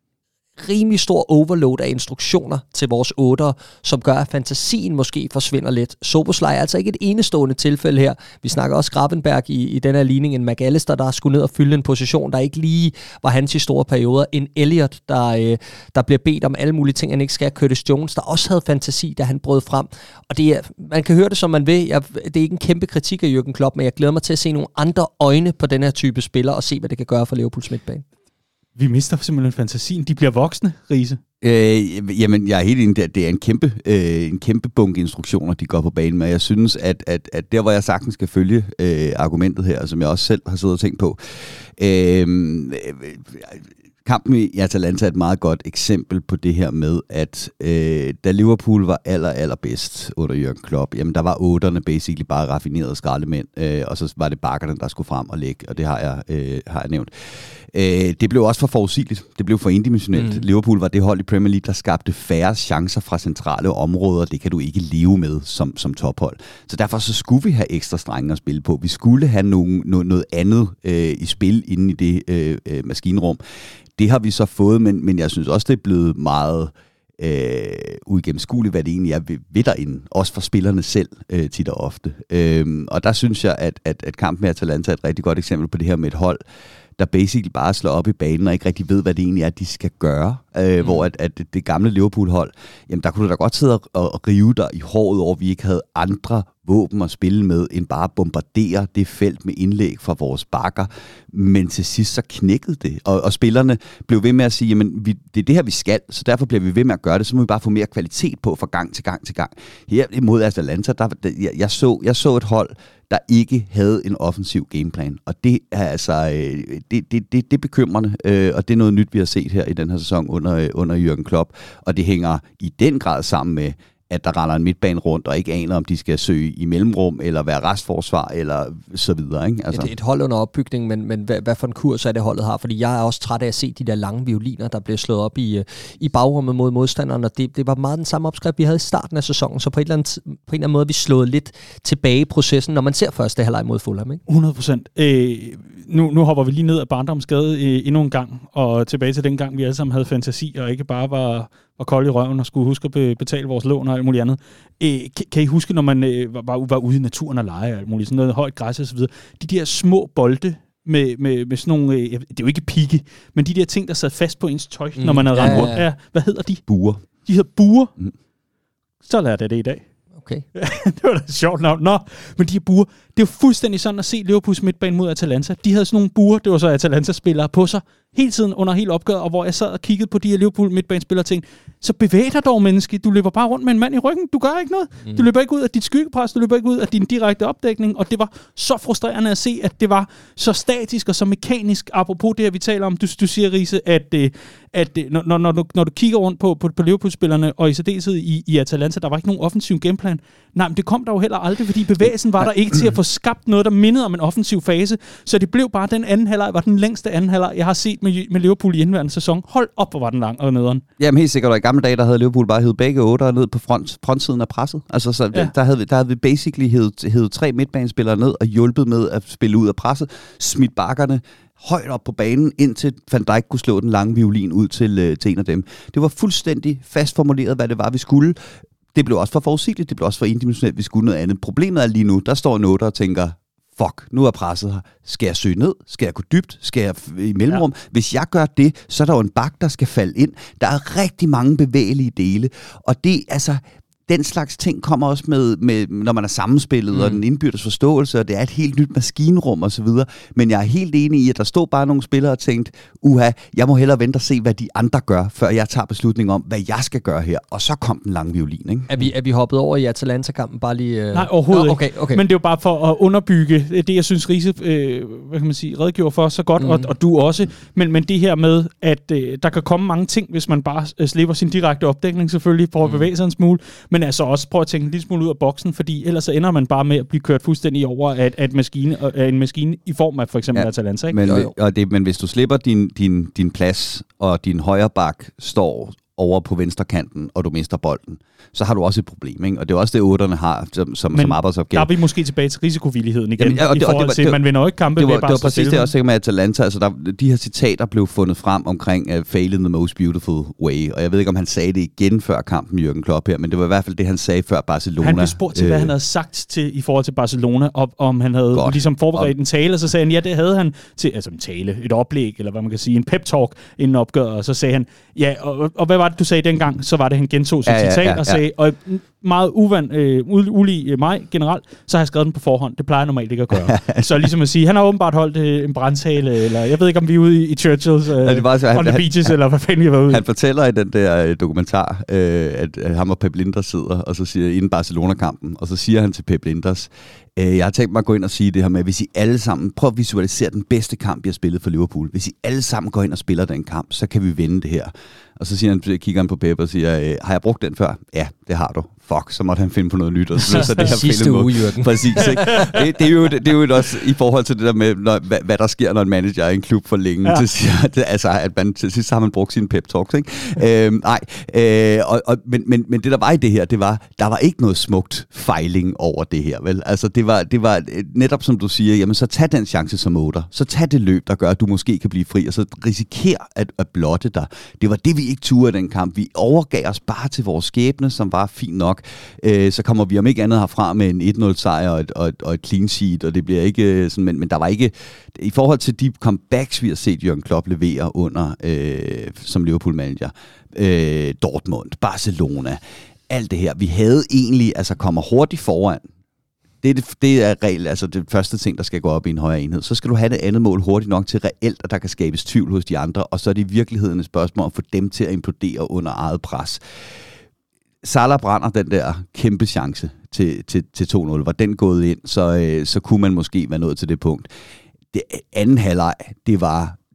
rimelig stor overload af instruktioner til vores otter, som gør, at fantasien måske forsvinder lidt. Szoboszlai er altså ikke et enestående tilfælde her. Vi snakker også Gravenberg i, i den her ligning. En McAllister, der skulle ned og fylde en position, der ikke lige var hans i store perioder. En Elliott, der, øh, der bliver bedt om alle mulige ting, han ikke skal. Curtis Jones, der også havde fantasi, da han brød frem. Og det er, man kan høre det, som man vil. Jeg, det er ikke en kæmpe kritik af Jürgen Klopp, men jeg glæder mig til at se nogle andre øjne på den her type spillere, og se, hvad det kan gøre for Liverpools midtbane. Vi mister simpelthen fantasien. De bliver voksne, Riese. Øh, jamen, jeg er helt enig, det er en kæmpe, øh, en kæmpe bunke instruktioner, de går på banen med. Jeg synes, at, at, at der, hvor jeg sagtens skal følge øh, argumentet her, som jeg også selv har siddet og tænkt på, øh, kampen i Atalanta er et meget godt eksempel på det her med, at øh, da Liverpool var aller, aller bedst under Jürgen Klopp, jamen der var otterne basically bare raffinerede skraldemænd, øh, og så var det bakkerne, der skulle frem og lægge, og det har jeg, øh, har jeg nævnt. Øh, det blev også for forudsigeligt. Det blev for indimensionelt. Mm. Liverpool var det hold i Premier League, der skabte færre chancer fra centrale områder. Det kan du ikke leve med som, som tophold. Så derfor så skulle vi have ekstra strenge at spille på. Vi skulle have nogen, noget, noget andet øh, i spil inde i det øh, øh, maskinrum. Det har vi så fået, men, men jeg synes også, det er blevet meget øh, uigennemskueligt, hvad det egentlig er ved, ved derinde. Også for spillerne selv, øh, tit og ofte. Øh, og der synes jeg, at, at, at kampen med Atalanta er et rigtig godt eksempel på det her med et hold, der basically bare slår op i banen og ikke rigtig ved, hvad det egentlig er, de skal gøre. Øh, mm. Hvor at, at det gamle Liverpool-hold, jamen der kunne du da godt sidde og, og rive dig i håret over, at vi ikke havde andre våben at spille med, end bare bombardere det felt med indlæg fra vores bakker. Men til sidst så knækkede det, og, og spillerne blev ved med at sige, jamen vi, det er det her, vi skal, så derfor bliver vi ved med at gøre det, så må vi bare få mere kvalitet på fra gang til gang til gang. Her imod Atalanta, der, der, jeg, jeg, så, jeg så et hold, der ikke havde en offensiv gameplan, og det er altså det, det, det, det er bekymrende, øh, og det er noget nyt, vi har set her i den her sæson under, under Jürgen Klopp, og det hænger i den grad sammen med, at der render en midtbane rundt, og ikke aner, om de skal søge i mellemrum, eller være restforsvar, eller så videre. Ikke? Altså. Et, et hold under opbygning, men, men hvad, hvad for en kurs er det holdet har? Fordi jeg er også træt af at se de der lange violiner, der bliver slået op i, i bagrummet mod modstanderen, og det, det var meget den samme opskrift, vi havde i starten af sæsonen, så på, et eller andet, på en eller anden måde vi slået lidt tilbage i processen, når man ser første halvleg mod Fulham, ikke? hundrede procent. Øh, nu, nu hopper vi lige ned af barndomsgade øh, endnu en gang, og tilbage til den gang, vi alle sammen havde fantasi, og ikke bare var, var kold i røven og skulle huske at be, betale vores lån og alt muligt andet. Øh, kan, kan I huske, når man øh, var, var ude i naturen og lege og alt muligt, sådan noget højt græs og så videre, de der små bolde, Med, med, med sådan nogle, øh, det er jo ikke pigge, men de der ting, der sad fast på ens tøj, mm, når man havde ja, rendt rundt. ja, ja. Hvad hedder de? Buer. De hedder buer. Mm. Så lærte jeg det i dag. Okay. Det var da et sjovt navn. Nå, men de her buer, det er jo fuldstændig sådan at se Liverpools midtbane mod Atalanta. De havde sådan nogle buer, det var så Atalanta-spillere på sig, hele tiden under hele opgøret, og hvor jeg sad og kiggede på de her Liverpool midtbanespillere og tænkte, så bevæg dig dog, menneske. Du løber bare rundt med en mand i ryggen. Du gør ikke noget. Mm. Du løber ikke ud af dit skyggepres, du løber ikke ud af din direkte opdækning, og det var så frustrerende at se, at det var så statisk og så mekanisk, apropos det her, vi taler om. Du, du siger, Riese, at, at når, når, du, når du kigger rundt på, på, på Liverpool-spillerne, og i særdeleshed i, i Atalanta, der var ikke nogen offensiv gameplan. Nej, men det kom der jo heller aldrig, fordi bevægelsen var der ikke til at få skabt noget, der mindede om en offensiv fase, så det blev bare den anden halvleg, var den længste anden halvleg, jeg har set med, med Liverpool i indværende sæson. Hold op, hvor var den lang og nederen. Jamen helt sikkert, og i gamle dage, der havde Liverpool bare hævet begge otter ned på front, frontsiden af presset. Altså, så ja. der, havde vi, der havde vi basically hævet, hævet tre midtbanespillere ned og hjulpet med at spille ud af presset, smidt bakkerne højt op på banen, indtil Van Dijk kunne slå den lange violin ud til, øh, til en af dem. Det var fuldstændig fastformuleret, hvad det var, vi skulle. Det blev også for forudsigeligt, det blev også for indimensionelt, vi skulle noget andet. Problemet er lige nu, der står en otter og tænker, fuck, nu er presset her. Skal jeg søge ned? Skal jeg gå dybt? Skal jeg i mellemrum? Ja. Hvis jeg gør det, så er der jo en bak, der skal falde ind. Der er rigtig mange bevægelige dele, og det, altså, den slags ting kommer også med, med når man er sammenspillet, mm. og den indbyrdes forståelse, og det er et helt nyt maskinrum og så videre. Men jeg er helt enig i, at der stod bare nogle spillere og tænkte, uha, jeg må hellere vente og se, hvad de andre gør, før jeg tager beslutning om, hvad jeg skal gøre her. Og så kom den lange violin, ikke? Er vi, er vi hoppet over i Atalanta-kampen bare lige? Øh... Nej, overhovedet Nå, okay, okay. Men det er jo bare for at underbygge det, jeg synes, Riese, øh, hvad kan man sige, redegjorde for så godt, mm. og, og du også. Men, men det her med, at øh, der kan komme mange ting, hvis man bare øh, slipper sin direkte opdækning selvfølgelig, prøver at bevæge sig en smule, men altså også prøve at tænke en lille smule ud af boksen, fordi ellers så ender man bare med at blive kørt fuldstændig over af, af, maskine, af en maskine i form af for eksempel ja, Atalanta. Ikke? Men, jo, jo. Og det, men hvis du slipper din, din, din plads, og din højre bak står over på venstre kanten, og du mister bolden, så har du også et problem, ikke? Og det er også det, otterne har som, som, som arbejdsopgave. Der er vi måske tilbage til risikovilligheden igen, ja, og det, i forhold og det var, til, det, man vinder jo ikke kampe det var, ved bare det var præcis det, jeg også tænker med Atalanta. Altså, der, de her citater blev fundet frem omkring uh, fail in the most beautiful way, og jeg ved ikke, om han sagde det igen før kampen, Jürgen Klopp her, men det var i hvert fald det, han sagde før Barcelona. Han blev spurgt til, øh, hvad han havde sagt til, i forhold til Barcelona, og om han havde godt. ligesom forberedt en tale, og så sagde han, ja, det havde han til, altså en tale, et oplæg, eller hvad man kan sige, en pep-talk inden opgør, og så sagde han, ja, og, og hvad var det, du sagde dengang? Så var det, han gentog sit ja, citat ja, ja, og sagde, ja. og meget uvand, øh, ulig mig generelt, så har jeg skrevet den på forhånd. Det plejer jeg normalt ikke at gøre. Så ligesom at sige, han har åbenbart holdt øh, en brandtale, eller jeg ved ikke, om vi er ude i, i Churchills øh, ja, det var, så, on han, the beaches, han, eller hvad fanden vi var ude. Han fortæller i den der øh, dokumentar, øh, at, at ham og Pep Linders sidder, og så siger inden Barcelona-kampen, og så siger han til Pep Linders, øh, jeg har tænkt mig at gå ind og sige det her med, hvis I alle sammen, prøv at visualisere den bedste kamp, jeg har spillet for Liverpool. Hvis I alle sammen går ind og spiller den kamp, så kan vi vinde det her. Og så siger han, kigger han på Pep og siger, øh, har jeg brugt den før? Ja, det har du. Fuck, så måtte han finde på noget nyt. Og så, så det her sidste uge, Jürgen. Præcis, ikke? Det, det, er jo, det er jo også i forhold til det der med, når, hvad, hvad der sker, når en manager er i en klub for længe. Ja. Til, det, altså, at man til sidst har man brugt sine pep talks, ikke? øhm, nej, øh, og, og, men, men, men det der var i det her, det var, der var ikke noget smukt fejling over det her, vel? Altså, det var, det var netop som du siger, jamen så tag den chance som otter. Så tag det løb, der gør, at du måske kan blive fri, og så risiker at, at blotte dig. Det var det, vi ikke turde i den kamp. Vi overgav os bare til vores skæbne, som var fint nok. Øh, så kommer vi om ikke andet herfra med en et nul sejr og et, og et, og et clean sheet, og det bliver ikke sådan, men, men der var ikke, i forhold til de comebacks, vi har set Jürgen Klopp levere under, øh, som Liverpool-manager, øh, Dortmund, Barcelona, alt det her, vi havde egentlig, altså kommer hurtigt foran. Det er, det, det er regel, altså det første ting, der skal gå op i en højere enhed. Så skal du have det andet mål hurtigt nok til reelt, at der kan skabes tvivl hos de andre, og så er det i virkeligheden et spørgsmål at få dem til at implodere under eget pres. Salah brænder den der kæmpe chance til, til, til to nul. Var den gået ind, så, øh, så kunne man måske være nået til det punkt. Det anden halvleg, det var,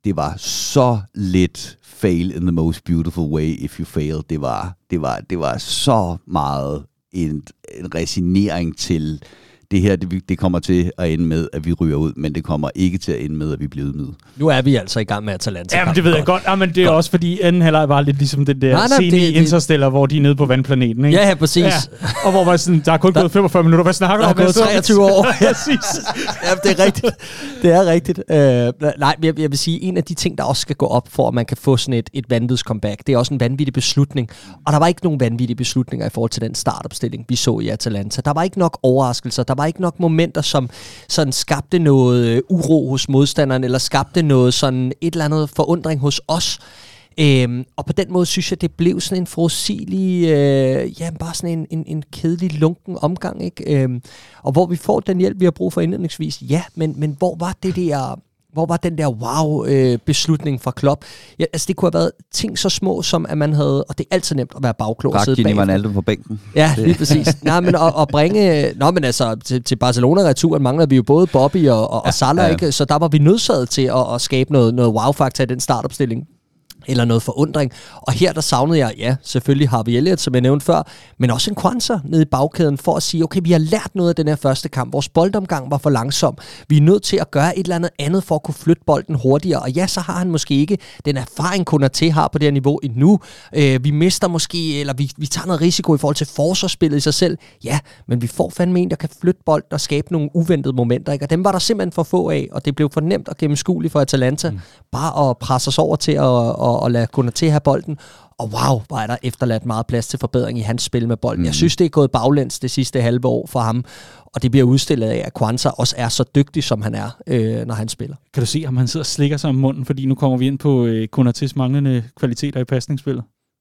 det var så lidt fail in the most beautiful way if you fail. Det var, det var, det var så meget en, en resignering til det her, det, det kommer til at ende med, at vi ryger ud, men det kommer ikke til at ende med, at vi bliver ydmyget. Nu er vi altså i gang med Atalanta. Jamen, det ved jeg godt. Ja, men det er godt. Også fordi anden halvleg var lidt ligesom den der nej, nej, scene det, i Interstellar, hvor de er nede på vandplaneten. Ikke? Ja, ja, præcis. Ja. Og hvor man sådan, der er kun der, gået femogfyrre minutter. Hvad snakker du om? Der er gået treogtyve år. Ja, præcis. Ja, det er rigtigt. Det er rigtigt. Uh, nej, jeg, jeg vil sige, en af de ting, der også skal gå op for, at man kan få sådan et, et vanvittigt comeback, det er også en vanvittig beslutning. Og der var ikke nogen vanvittige beslutninger i forhold til den startopstilling, vi så i Atalanta. Der var ikke nok overraskelser. Der var ikke nok momenter, som sådan skabte noget uro hos modstanderen, eller skabte noget sådan et eller andet forundring hos os. Øhm, og på den måde synes jeg, det blev sådan en forudsigelig, øh, ja, bare sådan en, en, en kedelig, lunken omgang, ikke? Øhm, og hvor vi får den hjælp, vi har brug for indledningsvis, ja, men, men hvor var det der... Hvor var den der wow-beslutning øh, fra Klopp? Ja, altså, det kunne have været ting så små, som at man havde... Og det er altid nemt at være bagklog og sidde bagefter. Ronaldo på bænken. Ja, lige præcis. Nej, men at, at bringe... Nå, men altså, til, til Barcelona-returen manglede vi jo både Bobby og, og, ja, og Salah, ja. Ikke? Så der var vi nødsaget til at, at skabe noget, noget wow-faktor i den startopstilling. Eller noget forundring. Og her der savnede jeg, ja, selvfølgelig Harvey Elliott, som jeg nævnte før, men også en Kwanza nede i bagkæden for at sige, okay, vi har lært noget af den her første kamp. Vores boldomgang var for langsom. Vi er nødt til at gøre et eller andet andet for at kunne flytte bolden hurtigere. Og ja, så har han måske ikke den erfaring, Konaté har på det her niveau endnu. Øh, vi mister måske, eller vi, vi tager noget risiko i forhold til forsvarsspillet i sig selv. Ja, men vi får fandme en, der kan flytte bolden og skabe nogle uventede momenter. Ikke? Og dem var der simpelthen for få af, og det blev for nemt og gennemskueligt for Atalanta. Mm. Bare at presse os over til at og, og lade Konaté have bolden. Og wow, hvor er der efterladt meget plads til forbedring i hans spil med bolden. Mm. Jeg synes, det er gået baglæns det sidste halve år for ham, og det bliver udstillet af, at Kwanza også er så dygtig, som han er, øh, når han spiller. Kan du se, om han sidder og slikker sig om munden, fordi nu kommer vi ind på øh, Konatés manglende kvaliteter i pasningsspillet?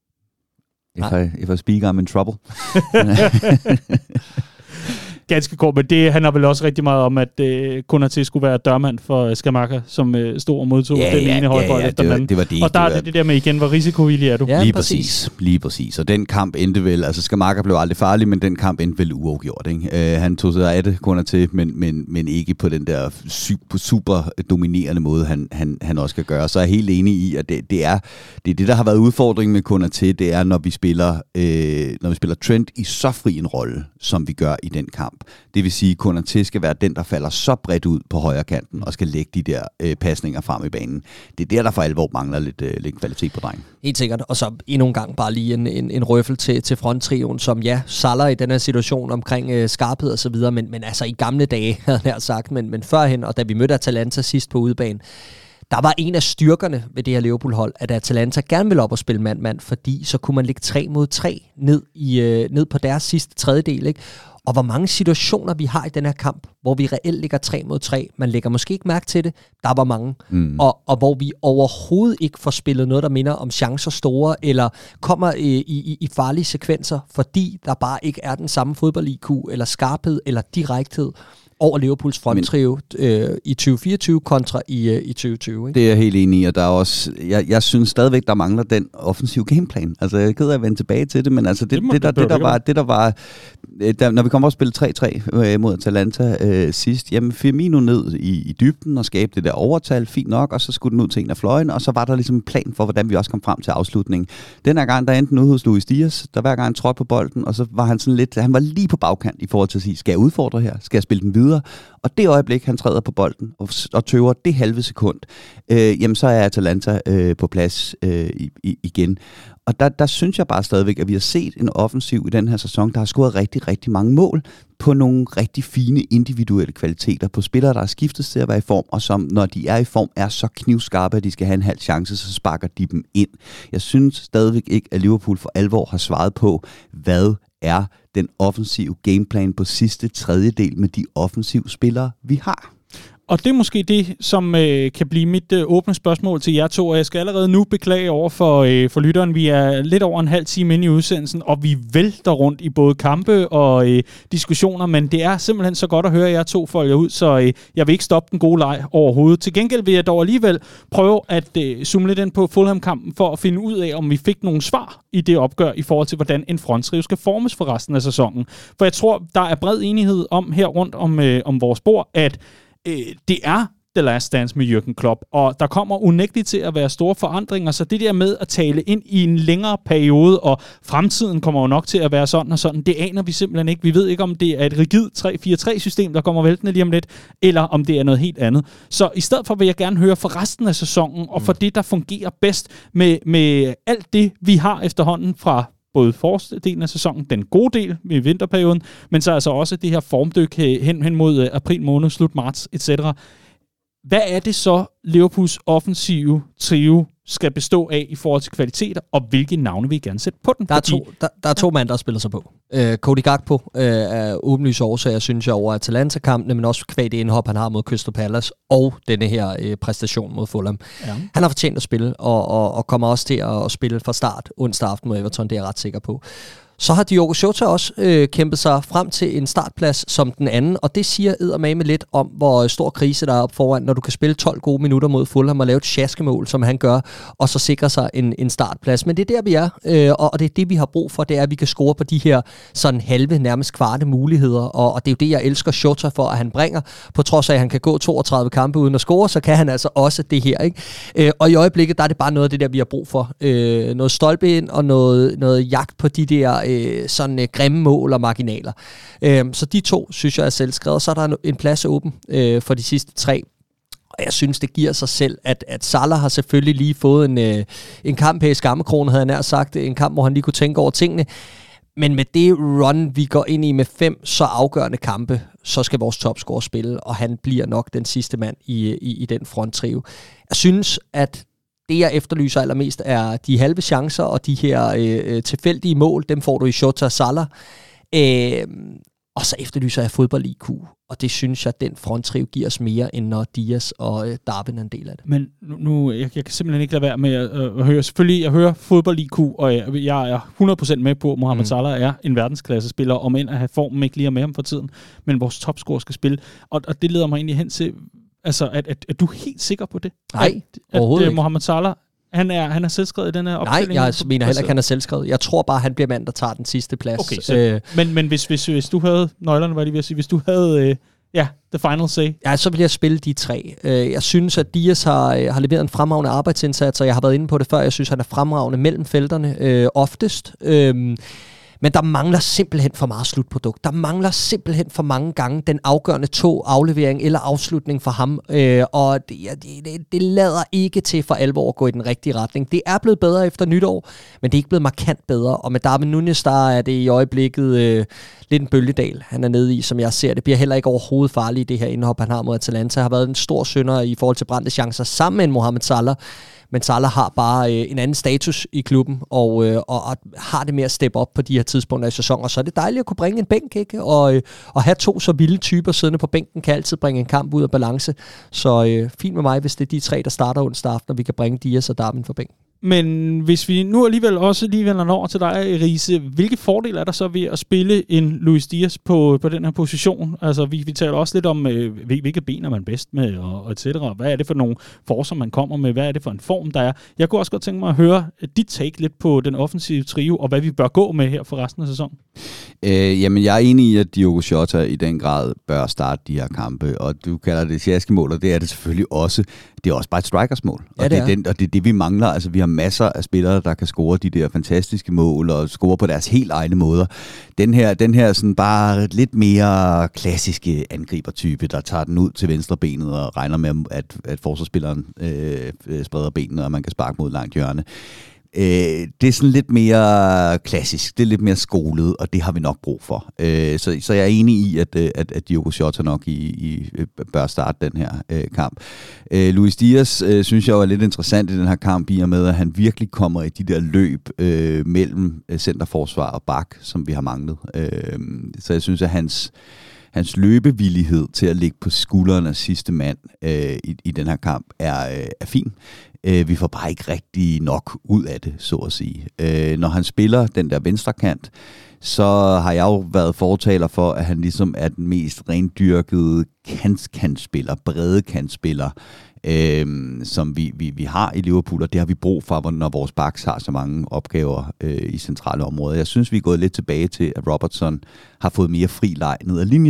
If I, if I speak, I'm in trouble. Ganske kort, men det handler vel også rigtig meget om, at øh, Konaté skulle være dørmand for Scamacca, som øh, stod og modtog ja, den ja, ene højbold ja, ja, efter den anden. Det var det, og der det er det, det der med igen, hvor risikovillig er du? Ja, lige præcis. præcis, lige præcis. Og den kamp endte vel, altså Scamacca blev aldrig farlig, men den kamp endte vel uafgjort. Ikke? Uh, han tog sig af det, Konaté, men, men, men ikke på den der super, super dominerende måde, han, han, han også kan gøre. Så er jeg helt enig i, at det, det, er, det er det, der har været udfordringen med Konaté, det er, når vi spiller, øh, når vi spiller Trent i så fri en rolle, som vi gør i den kamp. Det vil sige, Konaté skal være den, der falder så bredt ud på højre kanten og skal lægge de der øh, pasninger frem i banen. Det er der, der for alvor mangler lidt, øh, lidt kvalitet på drengen. Helt sikkert. Og så endnu en gang bare lige en, en, en røffel til, til fronttrioen, som ja, Salah i den her situation omkring øh, skarphed og så videre, men, men altså i gamle dage, havde jeg sagt, men, men førhen, og da vi mødte Atalanta sidst på udebane, der var en af styrkerne ved det her Liverpool-hold, at Atalanta gerne ville op og spille mand-mand, fordi så kunne man lægge tre mod tre ned, i, øh, ned på deres sidste tredjedel, ikke? Og hvor mange situationer vi har i den her kamp, hvor vi reelt ligger tre mod tre. Man lægger måske ikke mærke til det. Der var mange. Mm. Og, og hvor vi overhovedet ikke får spillet noget, der minder om chancer store, eller kommer i, i, i farlige sekvenser, fordi der bare ikke er den samme fodbold-I Q, eller skarphed, eller direkthed over Liverpools fronttrio øh, i tyve fireogtyve kontra i, øh, i tyve tyve. Ikke? Det er jeg helt enig i, og der er også, jeg, jeg synes stadigvæk, der mangler den offensive gameplan. Altså, jeg er ked af at vende tilbage til det, men altså, det, det, det, der, det, der var, det der var, der, når vi kommer og spille tre tre øh, mod Atalanta øh, sidst, jamen Firmino ned i, i dybden og skabe det der overtal, fint nok, og så skulle den ud til en af fløjen, og så var der ligesom en plan for, hvordan vi også kom frem til afslutningen. Den her gang, der endte den ude hos Luis Diaz, der hver gang han trådte på bolden, og så var han sådan lidt, han var lige på bagkant i forhold til at sige, skal jeg udfordre her? Skal jeg spille den videre? Og det øjeblik, han træder på bolden og, og tøver det halve sekund, øh, jamen så er Atalanta øh, på plads øh, i, i, igen. Og der, der synes jeg bare stadigvæk, at vi har set en offensiv i den her sæson, der har scoret rigtig, rigtig mange mål på nogle rigtig fine individuelle kvaliteter, på spillere, der har skiftet til at være i form, og som, når de er i form, er så knivskarpe, at de skal have en halv chance, så sparker de dem ind. Jeg synes stadigvæk ikke, at Liverpool for alvor har svaret på, hvad er den offensive gameplan på sidste tredjedel med de offensive spillere, vi har. Og det er måske det, som øh, kan blive mit øh, åbne spørgsmål til jer to, og jeg skal allerede nu beklage over for, øh, for lytteren. Vi er lidt over en halv time inde i udsendelsen, og vi vælter rundt i både kampe og øh, diskussioner, men det er simpelthen så godt at høre jer to folde ud, så øh, jeg vil ikke stoppe den gode leg overhovedet. Til gengæld vil jeg dog alligevel prøve at øh, zoome lidt ind på Fulham-kampen, for at finde ud af, om vi fik nogle svar i det opgør, i forhold til, hvordan en fronttrio skal formes for resten af sæsonen. For jeg tror, der er bred enighed om her rundt om, øh, om vores bord, at det er The Last Dance med Jürgen Klopp, og der kommer unægteligt til at være store forandringer, så det der med at tale ind i en længere periode, og fremtiden kommer jo nok til at være sådan og sådan, det aner vi simpelthen ikke. Vi ved ikke, om det er et rigidt tre fire tre-system, der kommer væltende lige om lidt, eller om det er noget helt andet. Så i stedet for vil jeg gerne høre for resten af sæsonen, og for det, der fungerer bedst med, med alt det, vi har efterhånden fra både første delen af sæsonen, den gode del i vinterperioden, men så altså også det her formdyk hen, hen mod april måned, slut marts, et cetera. Hvad er det så, Liverpools offensive trio skal bestå af i forhold til kvaliteter, og hvilke navne vil I gerne sætte på den? Der er, to, der, der er to mand, der spiller sig på. Uh, Cody Gakpo uh, er åbenlyse årsager, synes jeg, over Atalanta-kampene, men også kvad det indhop, han har mod Crystal Palace, og denne her uh, præstation mod Fulham. Ja. Han har fortjent at spille, og, og, og kommer også til at, at spille fra start onsdag aften mod Everton, det er jeg ret sikker på. Så har Diogo Jota også øh, kæmpet sig frem til en startplads som den anden, og det siger eddermame lidt om, hvor stor krise der er op foran, når du kan spille tolv gode minutter mod Fulham og lave et sjaskmål, som han gør, og så sikre sig en, en startplads. Men det er der, vi er, øh, og det er det, vi har brug for, det er, at vi kan score på de her sådan halve, nærmest kvarte muligheder, og, og det er jo det, jeg elsker Jota for, at han bringer, på trods af, at han kan gå toogtredive kampe uden at score, så kan han altså også det her, ikke? Øh, og i øjeblikket, der er det bare noget af det der, vi har brug for. Øh, noget stolpe ind, og noget, noget jagt på de der Øh, sådan øh, grimme mål og marginaler. Øh, så de to, synes jeg, er selvskrevet. Så er der en plads åben øh, for de sidste tre. Og jeg synes, det giver sig selv, at, at Salah har selvfølgelig lige fået en, øh, en kamp her i skammekrone, havde jeg nær sagt. En kamp, hvor han lige kunne tænke over tingene. Men med det run, vi går ind i med fem så afgørende kampe, så skal vores topscorer spille, og han bliver nok den sidste mand i, i, i den fronttrio. Jeg synes, at det, jeg efterlyser allermest, er de halve chancer, og de her øh, tilfældige mål, dem får du i Jota og Salah. Øh, og så efterlyser jeg fodbold I Q, og det synes jeg, den fronttrio giver os mere, end når Diaz og øh, Darwin er en del af det. Men nu, nu jeg, jeg kan simpelthen ikke lade være med at, øh, at høre. Selvfølgelig, jeg hører fodbold I Q, og jeg, jeg er hundrede procent med på, at Mohamed mm. Salah er en verdensklassespiller, om end at have formen ikke lige er med ham for tiden, men vores topscorer skal spille. Og, og det leder mig egentlig hen til, altså, at, at, at du er helt sikker på det? Nej, at, overhovedet at, ikke. Mohamed Salah, han er, han er selvskrevet i den her opstilling? Nej, jeg mener heller ikke, han er selvskrevet. Jeg tror bare, han bliver mand, der tager den sidste plads. Okay, så, øh, men, men hvis, hvis, hvis du havde nøglerne, var det ved at sige, hvis du havde, øh, ja, the final say? Ja, så vil jeg spille de tre. Jeg synes, at Diaz har, har leveret en fremragende arbejdsindsats, og jeg har været inde på det før. Jeg synes, han er fremragende mellem felterne øh, oftest. Øh, Men der mangler simpelthen for meget slutprodukt. Der mangler simpelthen for mange gange den afgørende to aflevering eller afslutning for ham. Øh, og det, det, det lader ikke til for alvor at gå i den rigtige retning. Det er blevet bedre efter nytår, men det er ikke blevet markant bedre. Og med Darwin Núñez, der er det i øjeblikket øh, lidt en bølgedal, han er nede i, som jeg ser det. Bliver heller ikke overhovedet farlig i det her indhop, han har mod Atalanta. Har været en stor synder i forhold til brændte chancer sammen med Mohamed Salah. Men Salah har bare øh, en anden status i klubben, og, øh, og, og har det med at steppe op på de her tidspunkter i sæsonen. Og så er det dejligt at kunne bringe en bænk, ikke? Og, øh, og have to så vilde typer siddende på bænken, kan altid bringe en kamp ud af balance. Så øh, fint med mig, hvis det er de tre, der starter onsdag aften, og vi kan bringe Diaz og Darwin for bænken. Men hvis vi nu alligevel også lige vender over til dig, Riese, hvilke fordele er der så ved at spille en Luis Diaz på, på den her position? Altså, vi, vi taler også lidt om, øh, hvilke ben er man bedst med, og, og et cetera. Hvad er det for nogle forser, man kommer med? Hvad er det for en form, der er? Jeg kunne også godt tænke mig at høre dit take lidt på den offensive trio, og hvad vi bør gå med her for resten af sæsonen. Øh, jamen, jeg er enig i, at Diogo Jota i den grad bør starte de her kampe, og du kalder det sjaskmål, og det er det selvfølgelig også. Det er også bare et strikersmål, ja, og, det det er den, og det er det, vi mangler. Altså, vi har masser af spillere, der kan score de der fantastiske mål, og score på deres helt egne måder. Den her, den her sådan bare lidt mere klassiske angribertype, der tager den ud til venstre benet og regner med, at, at forsvarsspilleren øh, spreder benene, og man kan sparke mod langt hjørne. Øh, det er sådan lidt mere klassisk, det er lidt mere skolet, og det har vi nok brug for. Øh, så, så jeg er enig i, at, at, at Diogo Jota nok i, i, bør starte den her øh, kamp. Øh, Luis Diaz øh, synes jeg jo er lidt interessant i den her kamp, i og med, at han virkelig kommer i de der løb øh, mellem centerforsvar og bak, som vi har manglet. Øh, så jeg synes, at hans Hans løbevillighed til at ligge på skulderen af sidste mand øh, i, i den her kamp er, øh, er fin. Øh, vi får bare ikke rigtig nok ud af det, så at sige. Øh, når han spiller den der venstre kant, så har jeg jo været fortaler for, at han ligesom er den mest rendyrkede kant-kantspiller, brede kantspiller, øh, som vi, vi, vi har i Liverpool, og det har vi brug for, når vores backs har så mange opgaver øh, i centrale områder. Jeg synes, vi er gået lidt tilbage til, at Robertson har fået mere fri leg ned ad linjen,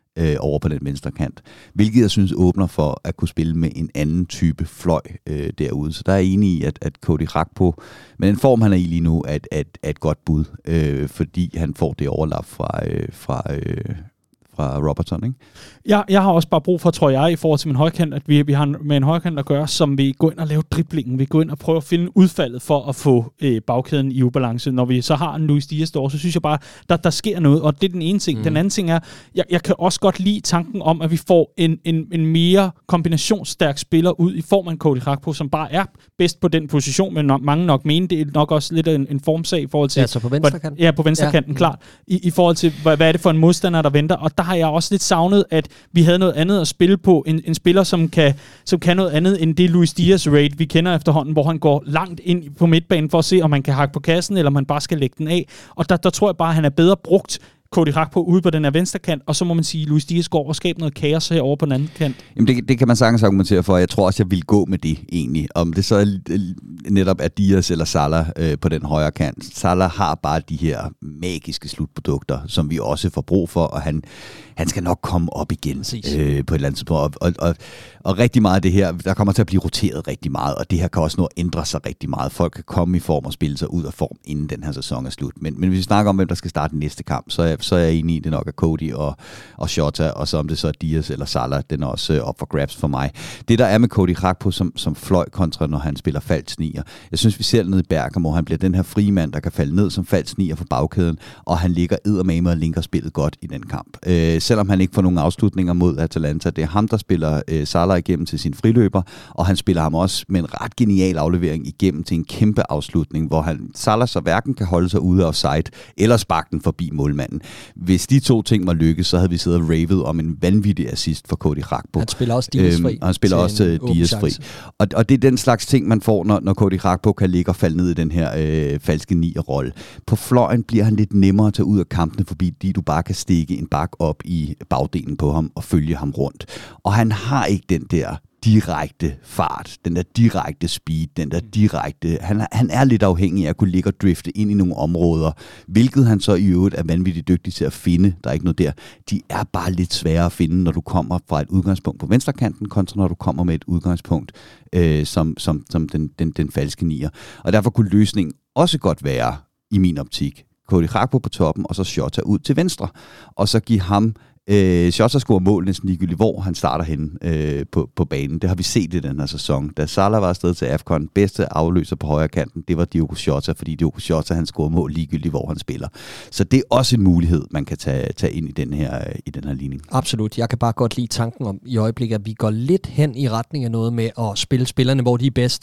øh, over på den venstre kant. Hvilket jeg synes åbner for at kunne spille med en anden type fløj øh, derude. Så der er jeg enig i, at, at Cody Gakpo, med den form, han er i lige nu, er, er, er et godt bud, øh, fordi han får det overlap fra, øh, fra, øh, fra Robertson, ikke? Jeg, jeg har også bare brug for, tror jeg, i forhold til min højkant, at vi, vi har med en højkant at gøre, som vi går ind og lave driblingen. Vi går ind og prøver at finde udfaldet for at få øh, bagkæden i ubalance. Når vi så har en Luis Diaz derovre, så synes jeg bare, der, der sker noget, og det er den ene ting. Mm. Den anden ting er, jeg, jeg kan også godt lide tanken om, at vi får en, en, en mere kombinationsstærk spiller ud i form af en Cody Gakpo, som bare er bedst på den position, men nok, mange nok mener, det er nok også lidt en, en formsag i forhold til... Ja, så på venstrekanten. Ja, på venstrekanten, ja. Klart. I, I forhold til, hvad, hvad er det for en modstander, der venter, og der har jeg også lidt savnet, at vi havde noget andet at spille på. En, en spiller, som kan, som kan noget andet end det Luis Diaz-raid, vi kender efterhånden, hvor han går langt ind på midtbanen for at se, om man kan hakke på kassen, eller om man bare skal lægge den af. Og der, der tror jeg bare, at han er bedre brugt, Cody Gakpo, ude på den her venstre kant, og så må man sige, at Luis Diaz går og skaber noget kaos herovre på den anden kant. Jamen det, det kan man sagtens argumentere for, jeg tror også, jeg vil gå med det egentlig. Om det så er netop er Diaz eller Salah øh, på den højre kant. Salah har bare de her magiske slutprodukter, som vi også får brug for, og han, han skal nok komme op igen øh, på et eller andet tidspunkt. Og, og, og, og rigtig meget af det her, der kommer til at blive roteret rigtig meget, og det her kan også nå at ændre sig rigtig meget. Folk kan komme i form og spille sig ud af form, inden den her sæson er slut. Men, men hvis vi snakker om, hvem der skal starte den næste kamp, så er, så er jeg enig i, det nok er Cody og, og Jota, og så om det så er Diaz eller Salah, den er også øh, op for grabs for mig. Det der er med Cody Gakpo som, som fløj kontra, når han spiller faldsnier. Jeg synes, vi ser nede i Bergamo, han bliver den her frie mand, der kan falde ned som faldsnier for bagkæden, og han ligger eddermame og linker spillet godt i den kamp. Øh, selvom han ikke får nogen afslutninger mod Atalanta, det er ham, der spiller øh, Salah igennem til sin friløber, og han spiller ham også med en ret genial aflevering igennem til en kæmpe afslutning, hvor han Salah så hverken kan holde sig ude af offside, eller sparke den forbi målmanden. Hvis de to ting var lykkes, så havde vi siddet og ravet om en vanvittig assist for Cody Gakpo. Han spiller også Diaz fri. Øhm, og han spiller også Diaz fri. Og, og det er den slags ting, man får, når, når Cody Gakpo kan ligge og falde ned i den her øh, falske nier-rolle. På fløjen bliver han lidt nemmere at tage ud af kampene forbi, fordi du bare kan stikke en bak op i bagdelen på ham og følge ham rundt. Og han har ikke den der direkte fart, den der direkte speed, den der direkte... Han, han er lidt afhængig af at kunne ligge og drifte ind i nogle områder, hvilket han så i øvrigt er vanvittigt dygtig til at finde. Der er ikke noget der. De er bare lidt svære at finde, når du kommer fra et udgangspunkt på venstrekanten, kontra når du kommer med et udgangspunkt øh, som, som, som den, den, den falske nier. Og derfor kunne løsningen også godt være, i min optik, Cody Gakpo på toppen, og så Jota ud til venstre, og så give ham Øh, Jota scorer mål næsten ligegyldigt, hvor han starter henne øh, på, på banen. Det har vi set i den her sæson. Da Salah var afsted til AFCON, bedste afløser på højre kanten, det var Diogo Jota, fordi Diogo Jota, han scorer mål ligegyldigt, hvor han spiller. Så det er også en mulighed, man kan tage, tage ind i den her, i den her ligning. Absolut. Jeg kan bare godt lide tanken om i øjeblikket, at vi går lidt hen i retning af noget med at spille spillerne, hvor de er bedst.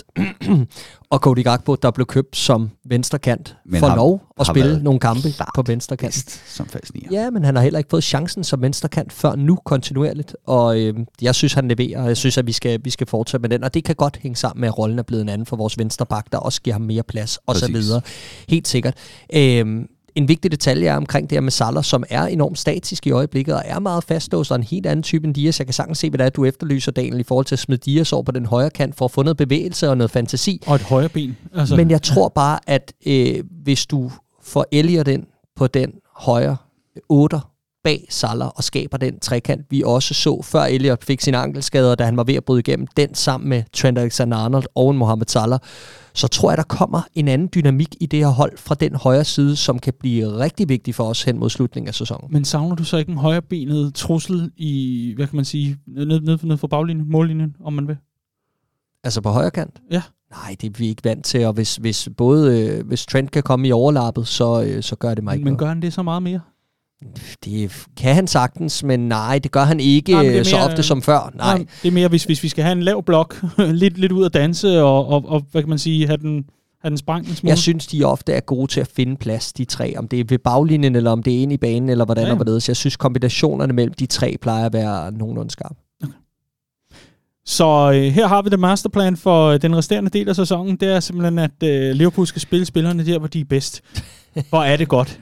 Og Cody Gakpo, der blev købt som venstrekant, får lov at spille nogle kampe på venstrekanten. Som falsk nier. Ja, men han har heller ikke fået chancen som venstrekant før nu kontinuerligt, og øh, jeg synes, han leverer, og jeg synes, at vi skal, vi skal fortsætte med den, og det kan godt hænge sammen med, at rollen er blevet en anden for vores venstreback, der også giver ham mere plads, og så videre. Helt sikkert. Øh, En vigtig detalje er omkring det her med Salah, som er enormt statisk i øjeblikket, og er meget fastlåst, og en helt anden type end Diaz. Jeg kan sagtens se, hvad det er, du efterlyser, Daniel, i forhold til at smide Diaz over på den højre kant, for at få noget bevægelse og noget fantasi. Og et højre ben. Altså. Men jeg tror bare, at øh, hvis du får Elliot ind på den højre otter bag Salah og skaber den trekant, vi også så, før Elliot fik sin ankelskader, da han var ved at bryde igennem, den sammen med Trent Alexander-Arnold og Mohamed Salah, så tror jeg, der kommer en anden dynamik i det her hold fra den højre side, som kan blive rigtig vigtig for os hen mod slutningen af sæsonen. Men savner du så ikke en højrebenet trussel i, hvad kan man sige, ned, ned, ned for baglinjen, mållinjen, om man vil? Altså på højre kant? Ja. Nej, det er vi ikke vant til, og hvis, hvis både øh, hvis Trent kan komme i overlappet, så, øh, så gør det mig men, ikke Men noget. gør han det så meget mere? Det kan han sagtens, men nej, det gør han ikke nej, mere, så ofte som før. Nej. nej det er mere, hvis, hvis vi skal have en lav blok, lidt, lidt ud at danse, og, og, og hvad kan man sige, have den, have den sprang en smule. Jeg synes, de ofte er gode til at finde plads, de tre. Om det er ved baglinjen, eller om det er inde i banen, eller hvordan ja. og hvorledes. Jeg synes, kombinationerne mellem de tre plejer at være nogenlunde skarpe. Okay. Så øh, her har vi det masterplan for den resterende del af sæsonen. Det er simpelthen, at øh, Liverpool skal spille spillerne der, hvor de er bedst. Hvor er det godt.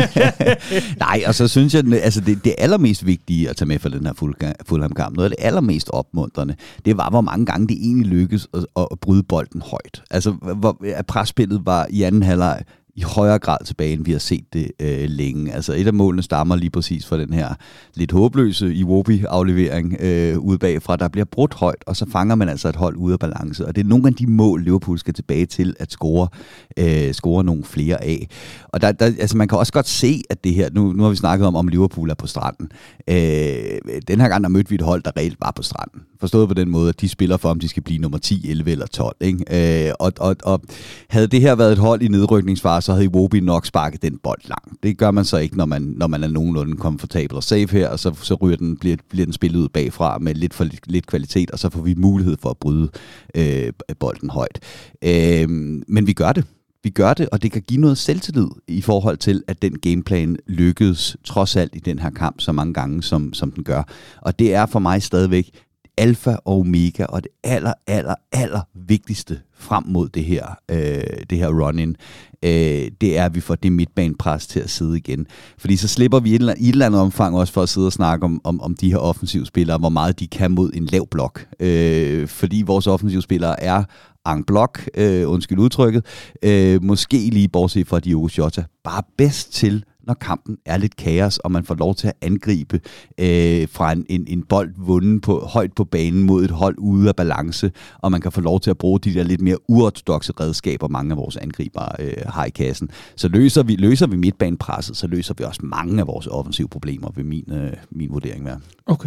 Nej, og så synes jeg, altså det, det allermest vigtige at tage med for den her Fulham-kamp, noget af det allermest opmuntrende, det var, hvor mange gange det egentlig lykkedes at, at bryde bolden højt. Altså, hvor presspillet var i anden halvleg i højere grad tilbage, end vi har set det øh, længe. Altså et af målene stammer lige præcis fra den her lidt håbløse Iwobi-aflevering øh, ude bagfra, der bliver brudt højt, og så fanger man altså et hold ude af balance. Og det er nogle af de mål, Liverpool skal tilbage til at score, øh, score nogle flere af. Og der, der, altså man kan også godt se, at det her, nu, nu har vi snakket om, om Liverpool er på stranden. Øh, den her gang, der mødte vi et hold, der reelt var på stranden. Forstået på den måde, at de spiller for, om de skal blive nummer ti, elleve eller tolv. Ikke? Øh, og, og, og havde det her været et hold i nedrykningsfase, så havde Iwobi nok sparket den bold langt. Det gør man så ikke, når man, når man er nogenlunde komfortabel og safe her, og så, så ryger den, bliver, bliver den spillet ud bagfra med lidt, for, lidt, lidt kvalitet, og så får vi mulighed for at bryde øh, bolden højt. Øh, men vi gør det. Vi gør det, og det kan give noget selvtillid i forhold til, at den gameplan lykkedes trods alt i den her kamp så mange gange, som, som den gør. Og det er for mig stadigvæk alfa og omega, og det aller, aller, aller vigtigste frem mod det her, øh, det her run-in, øh, det er, at vi får det midtbanepres til at sidde igen. Fordi så slipper vi i et, i et eller andet omfang også for at sidde og snakke om, om, om de her offensivspillere, hvor meget de kan mod en lav blok. Øh, fordi vores offensivspillere er en blok, øh, undskyld udtrykket, øh, måske lige bortset fra Diogo Jota, bare bedst til, når kampen er lidt kaos, og man får lov til at angribe øh, fra en, en, en bold vundet på, højt på banen mod et hold ude af balance, og man kan få lov til at bruge de der lidt mere uortodokse redskaber, mange af vores angribere øh, har i kassen. Så løser vi, løser vi midtbanepresset, så løser vi også mange af vores offensive problemer, ved min, øh, min vurdering være. Okay.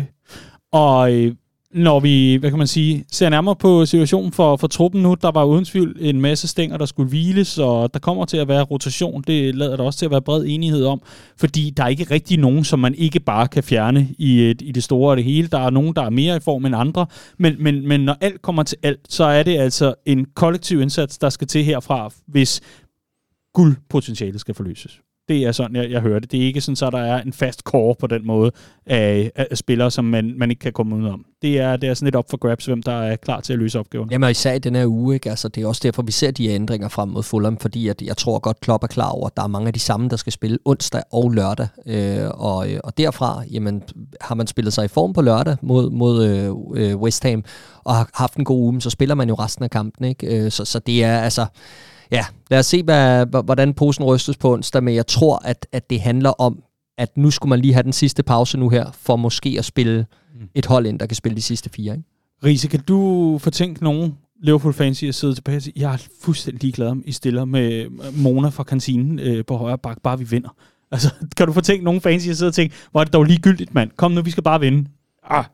Og øh, når vi, hvad kan man sige, ser nærmere på situationen for, for truppen nu, der var uden tvivl en masse stænger, der skulle hviles, og der kommer til at være rotation. Det lader der også til at være bred enighed om, fordi der er ikke rigtig nogen, som man ikke bare kan fjerne i, et, i det store og det hele. Der er nogen, der er mere i form end andre, men, men, men når alt kommer til alt, så er det altså en kollektiv indsats, der skal til herfra, hvis guldpotentialet skal forløses. Det er sådan, jeg, jeg hører det. Det er ikke sådan, så der er en fast core på den måde af, af spillere, som man, man ikke kan komme ud om. Det er, det er sådan lidt op for grabs, hvem der er klar til at løse opgaven. Jamen især i den her uge, ikke? Altså, det er også derfor, vi ser de ændringer frem mod Fulham, fordi at jeg tror godt, Klopp er klar over, at der er mange af de samme, der skal spille onsdag og lørdag. Øh, og, og derfra, jamen, har man spillet sig i form på lørdag mod, mod øh, West Ham, og har haft en god uge, så spiller man jo resten af kampen. Ikke? Øh, så, så det er altså... Ja, lad os se, hvad, hvordan posen rystes på onsdag, men jeg tror, at, at det handler om, at nu skulle man lige have den sidste pause nu her, for måske at spille et hold ind, der kan spille de sidste fire. Ikke? Riese, kan du fortænke nogen Liverpool-fans i at sidde tilbage og sige, jeg er fuldstændig ligeglad om, I stiller med Mona fra kantinen øh, på højre bak, bare vi vinder. Altså, kan du fortænke nogen fans i at sidde og tænke, hvor er det dog ligegyldigt, mand? Kom nu, vi skal bare vinde. Ah.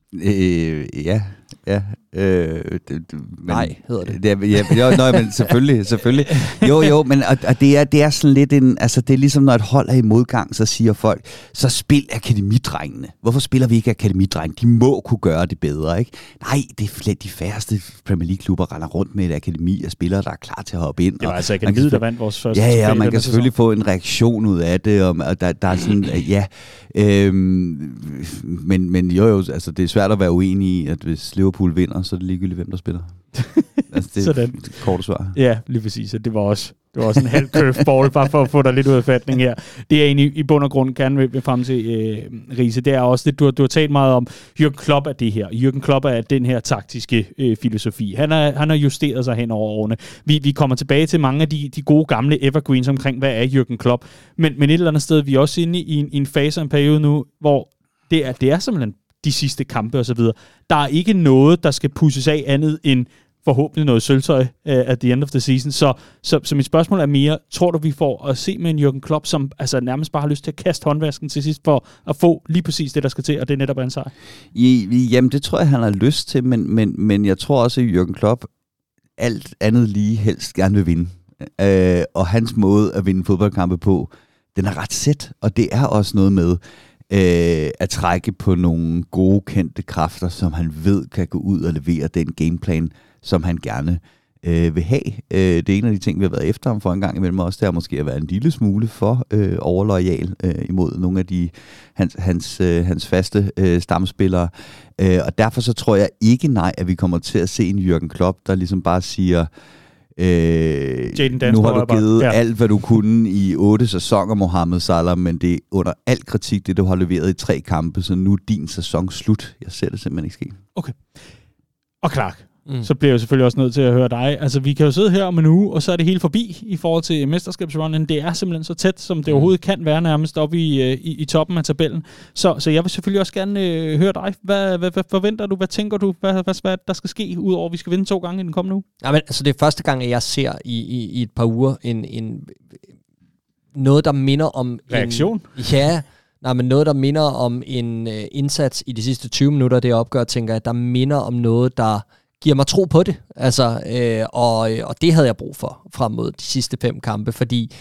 Øh, ja, ja. Øh, det, men, Nej, hedder det. det ja, jo, nøj, men selvfølgelig, selvfølgelig. Jo, jo, men og, og det, er, det er sådan lidt en, altså det er ligesom, når et hold er i modgang, så siger folk, så spil akademidrengene. Hvorfor spiller vi ikke akademidrenge? De må kunne gøre det bedre, ikke? Nej, det er de færreste Premier League-klubber render rundt med et akademi af spillere, der er klar til at hoppe ind. Det var altså akademiet, der vandt vores første. Ja, ja, og man kan selvfølgelig få en reaktion ud af det, og, og der, der er sådan, ja, øhm, men, men jo, jo, altså det er svært at være uenig i, at hvis Liverpool vinder, så er det ligegyldigt, hvem der spiller. Altså, det er et kort svar. Ja, lige præcis. Det var også, det var også en halv curveball, bare for at få dig lidt ud af fatning her. Det er egentlig i bund og grund gerne vil, vil frem til, øh, Riese. Det er også det, du har, du har talt meget om. Jürgen Klopp er det her. Jürgen Klopp er den her taktiske øh, filosofi. Han, er, han har justeret sig hen over årene. Vi, vi kommer tilbage til mange af de, de gode gamle evergreens omkring, hvad er Jürgen Klopp. Men, men et eller andet sted, vi er også inde i en, i en fase og en periode nu, hvor det er, det er simpelthen de sidste kampe og så videre. Der er ikke noget, der skal pusses af andet end forhåbentlig noget sølvtøj uh, at the end of the season. Så, så, så mit spørgsmål er mere, tror du, vi får at se med en Jürgen Klopp, som altså nærmest bare har lyst til at kaste håndvasken til sidst for at få lige præcis det, der skal til, og det er netop en sejr? I, jamen, det tror jeg, han har lyst til, men, men, men jeg tror også, at Jürgen Klopp alt andet lige helst gerne vil vinde. Uh, og hans måde at vinde fodboldkampe på, den er ret sæt, og det er også noget med Øh, at trække på nogle gode, kendte kræfter, som han ved kan gå ud og levere den gameplan, som han gerne øh, vil have. Øh, det er en af de ting, vi har været efter ham for en gang imellem også, det er måske at være en lille smule for øh, overloyal øh, imod nogle af de hans, hans, øh, hans faste øh, stamspillere. Øh, og derfor så tror jeg ikke nej, at vi kommer til at se en Jürgen Klopp, der ligesom bare siger, Øh, nu har du givet ja. alt, hvad du kunne i otte sæsoner, Mohamed Salah, men det er under al kritik, det du har leveret i tre kampe, så nu er din sæson slut. Jeg ser det simpelthen ikke ske. Okay. Og Clark, mm. så bliver jeg jo selvfølgelig også nødt til at høre dig. Altså, vi kan jo sidde her om en uge, og så er det hele forbi i forhold til mesterskabsrunden. Det er simpelthen så tæt, som det mm. overhovedet kan være nærmest oppe i, i, i toppen af tabellen. Så, så jeg vil selvfølgelig også gerne øh, høre dig. Hvad, hvad, hvad forventer du? Hvad tænker du? Hvad, hvad, hvad der skal ske, udover at vi skal vinde to gange i den kommende uge? Ja, men, altså, det er første gang, at jeg ser i, i, i et par uger en, en, noget, der minder om... Reaktion? En, ja, nej, men noget, der minder om en øh, indsats i de sidste tyve minutter, det opgør, tænker jeg, der minder om noget, der giver mig tro på det. Altså, øh, og, og det havde jeg brug for frem mod de sidste fem kampe, fordi...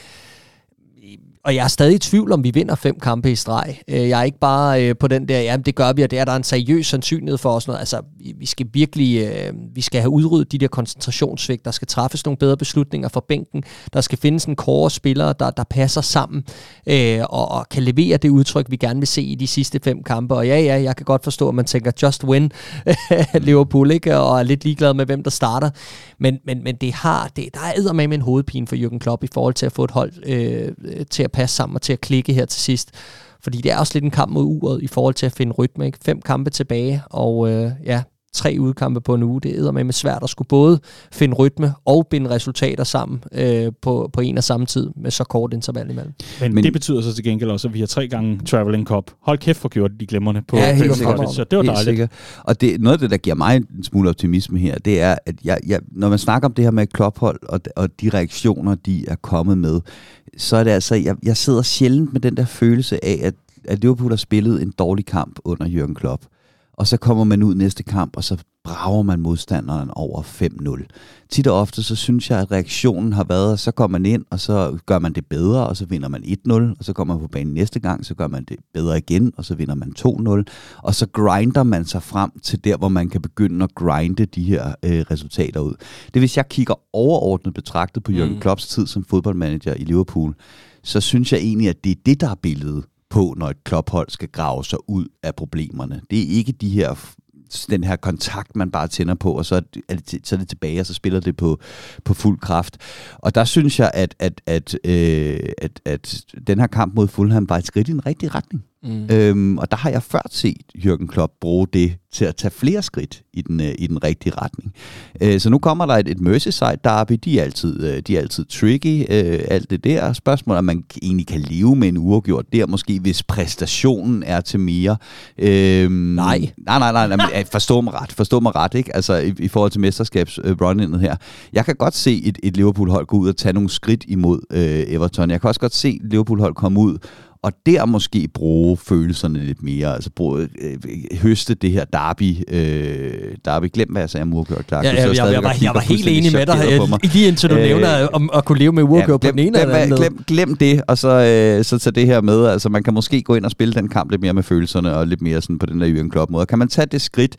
Og jeg er stadig i tvivl, om vi vinder fem kampe i streg. Jeg er ikke bare øh, på den der, ja, det gør vi, og det er der en seriøs sandsynlighed for os. Noget. Altså, vi skal virkelig, øh, vi skal have udryddet de der koncentrationssvigt. Der skal træffes nogle bedre beslutninger fra bænken. Der skal findes en core spillere, der, der passer sammen øh, og, og kan levere det udtryk, vi gerne vil se i de sidste fem kampe. Og ja, ja, jeg kan godt forstå, at man tænker, just win Liverpool, ikke? Og er lidt ligeglad med, hvem der starter. Men, men, men det har, det, der er eddermame med en hovedpine for Jürgen Klopp i forhold til at få et hold øh, til at passe sammen og til at klikke her til sidst. Fordi det er også lidt en kamp mod uret i forhold til at finde rytme. Ikke? Fem kampe tilbage, og øh, ja, tre udkampe på en uge. Det er med svært at skulle både finde rytme og binde resultater sammen øh, på, på en og samme tid med så kort interval imellem. Men, Men det betyder så til gengæld også, at vi har tre gange Traveling Cup. Hold kæft for gjort de glemmerne på ja, helt sikkert. Så det var dejligt. Sikkert. Og det, noget af det, der giver mig en smule optimisme her, det er, at jeg, jeg, når man snakker om det her med Klopp-hold og, og de reaktioner, de er kommet med, så er det altså, jeg, jeg sidder sjældent med den der følelse af, at, at Liverpool har spillet en dårlig kamp under Jürgen Klopp. Og så kommer man ud næste kamp, og så brager man modstanderen over fem nul. Tit og ofte, så synes jeg, at reaktionen har været, så går man ind, og så gør man det bedre, og så vinder man et nul, og så kommer man på banen næste gang, så gør man det bedre igen, og så vinder man to nul, og så grinder man sig frem til der, hvor man kan begynde at grinde de her øh, resultater ud. Det hvis jeg kigger overordnet betragtet på Jürgen Klopps tid som fodboldmanager i Liverpool, så synes jeg egentlig, at det er det, der er billedet på, når et klubhold skal grave sig ud af problemerne. Det er ikke de her, den her kontakt, man bare tænder på, og så er det, så er det tilbage, og så spiller det på, på fuld kraft. Og der synes jeg, at, at, at, øh, at, at den her kamp mod Fulham var et skridt i en rigtig retning. Mm. Øhm, og der har jeg før set Jürgen Klopp bruge det til at tage flere skridt i den, øh, i den rigtige retning. Øh, så nu kommer der et, et Merseyside derby, de er altid, øh, de er altid tricky, øh, alt det der. Spørgsmålet er, om man egentlig kan leve med en uafgjort der, måske hvis præstationen er til mere. Øh, nej. Nej, nej, nej, nej forstå mig ret, forstå mig ret, ikke? Altså i, i forhold til mesterskabsrunninget her. Jeg kan godt se et, et Liverpool-hold gå ud og tage nogle skridt imod øh, Everton. Jeg kan også godt se et Liverpool-hold komme ud og der måske bruge følelserne lidt mere, altså bruge, øh, høste det her derby, øh, derby, glem hvad jeg sagde om uafgjort, Clark. Ja, ja, jeg, jeg, jeg, var, jeg var helt enig med dig, lige indtil du øh, nævner om at kunne leve med uafgjort ja, på den ene eller anden. Glem, glem det, og så, øh, så tage det her med, altså man kan måske gå ind og spille den kamp lidt mere med følelserne, og lidt mere sådan på den der Jürgen Klopp-måde. Kan man tage det skridt,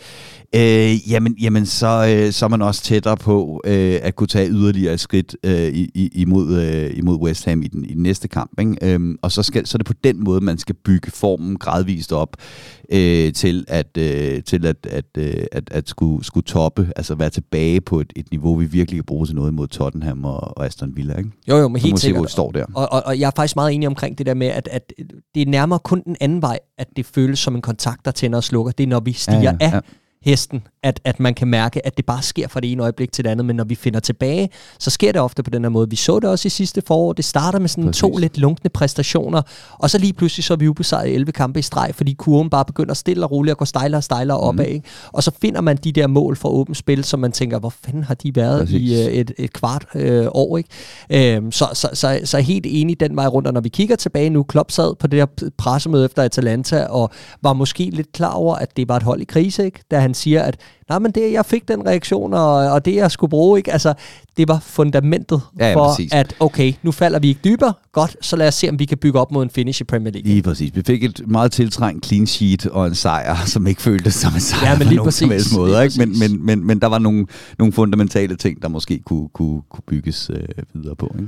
øh, jamen, jamen så, øh, så er man også tættere på øh, at kunne tage yderligere skridt øh, i, imod, øh, imod West Ham i den, i den næste kamp, ikke? Øh, og så, skal, så er det på den måde, man skal bygge formen gradvist op øh, til at øh, til at at at, at, at skulle, skulle toppe, altså være tilbage på et, et niveau, vi virkelig kan bruge til noget mod Tottenham og, og Aston Villa, ikke? Jo, jo, men helt sikkert. Se, hvor det står der. Og, og, og jeg er faktisk meget enig omkring det der med, at, at det er nærmere kun den anden vej, at det føles som en kontakt, der tænder og slukker. Det er, når vi stiger ja, ja, ja. af hesten, at, at man kan mærke, at det bare sker fra det ene øjeblik til det andet, men når vi finder tilbage, så sker det ofte på den her måde. Vi så det også i sidste forår, det starter med sådan Præcis. to lidt lunkne præstationer, og så lige pludselig så er vi ubesejret i elleve kampe i streg, fordi kurven bare begynder stille og roligt at gå stejlere og stejlere mm. opad, ikke? Og så finder man de der mål fra åbent spil, som man tænker, hvor fanden har de været Præcis. i uh, et, et kvart øh, år, ikke? Øhm, så, så, så, så helt enig den vej rundt, og når vi kigger tilbage nu, Klopp sad på det der pressemøde efter Atalanta, og var måske lidt klar over, at det var et hold i krise, ikke? Da han siger, at nej, men det, jeg fik den reaktion, og, og det, jeg skulle bruge, ikke? Altså, det var fundamentet ja, ja, for, præcis. at okay, nu falder vi ikke dybere. Godt, så lad os se, om vi kan bygge op mod en finish i Premier League. Lige præcis. Vi fik et meget tiltrængt clean sheet og en sejr, som ikke føltes som en sejr ja, men lige på nogen som helst måde. Ikke? Men, men, men, men der var nogle, nogle fundamentale ting, der måske kunne, kunne, kunne bygges øh, videre på. Ikke?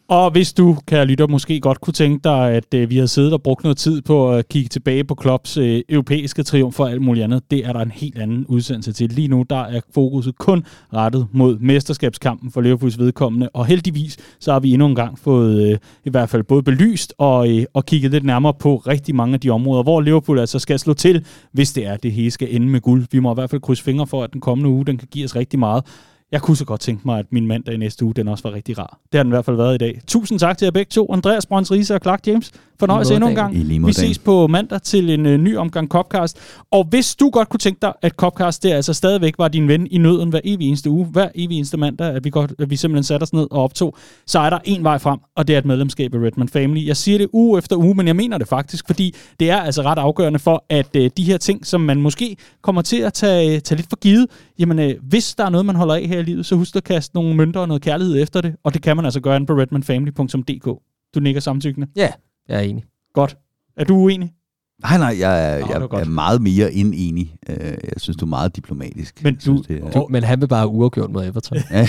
Og hvis du, kære lytter, måske godt kunne tænke dig, at øh, vi har siddet og brugt noget tid på at kigge tilbage på Klopps øh, europæiske triumf og alt muligt andet, det er der en helt anden udsendelse til. Lige nu, der er fokuset kun rettet mod mesterskabskampen for Liverpools vedkommende, og heldigvis, så har vi endnu en gang fået øh, i hvert fald både belyst og, øh, og kigget lidt nærmere på rigtig mange af de områder, hvor Liverpool altså skal slå til, hvis det er, det hele skal ende med guld. Vi må i hvert fald krydse fingre for, at den kommende uge, den kan give os rigtig meget. Jeg kunne så godt tænke mig, at min mandag i næste uge, den også var rigtig rar. Det har den i hvert fald været i dag. Tusind tak til jer begge to, Andreas Brøns Riise og Clark James. Fornøjelse endnu en gang. Vi ses på mandag til en uh, ny omgang Copcast. Og hvis du godt kunne tænke dig, at Copcast det altså stadigvæk var din ven i nøden hver evig eneste uge, hver evig eneste mandag, at vi, godt, at vi simpelthen satte os ned og optog, så er der en vej frem, og det er et medlemskab af Redman Family. Jeg siger det uge efter uge, men jeg mener det faktisk, fordi det er altså ret afgørende for, at uh, de her ting, som man måske kommer til at tage, tage lidt for givet, jamen uh, hvis der er noget, man holder af her i livet, så husk at kaste nogle mønter og noget kærlighed efter det, og det kan man altså gøre inde på redman family punktum d k. Du nikker samtykkende? Ja, jeg er enig. Godt. Er du uenig? Nej, nej, jeg er, Nå, jeg er, er meget mere end enig. Jeg synes, du er meget diplomatisk. Men, du, synes, det er... du, men han vil bare have uafgjort mod Everton. jeg,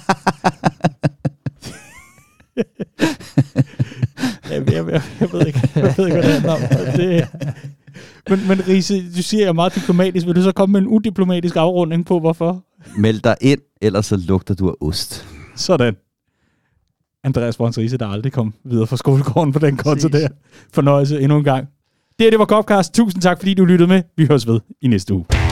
jeg, jeg, jeg ved ikke, jeg ved ikke, hvad det handler om. Det, men, men Riise, du siger, jeg er meget diplomatisk. Vil du så komme med en udiplomatisk afrunding på, hvorfor? Meld dig ind, ellers så lugter du af ost. Sådan. Andreas Brøns Riise, der aldrig kom videre fra skolegården på den konto der. Fornøjelse endnu en gang. Det her, det var Copcast. Tusind tak, fordi du lyttede med. Vi høres ved i næste uge.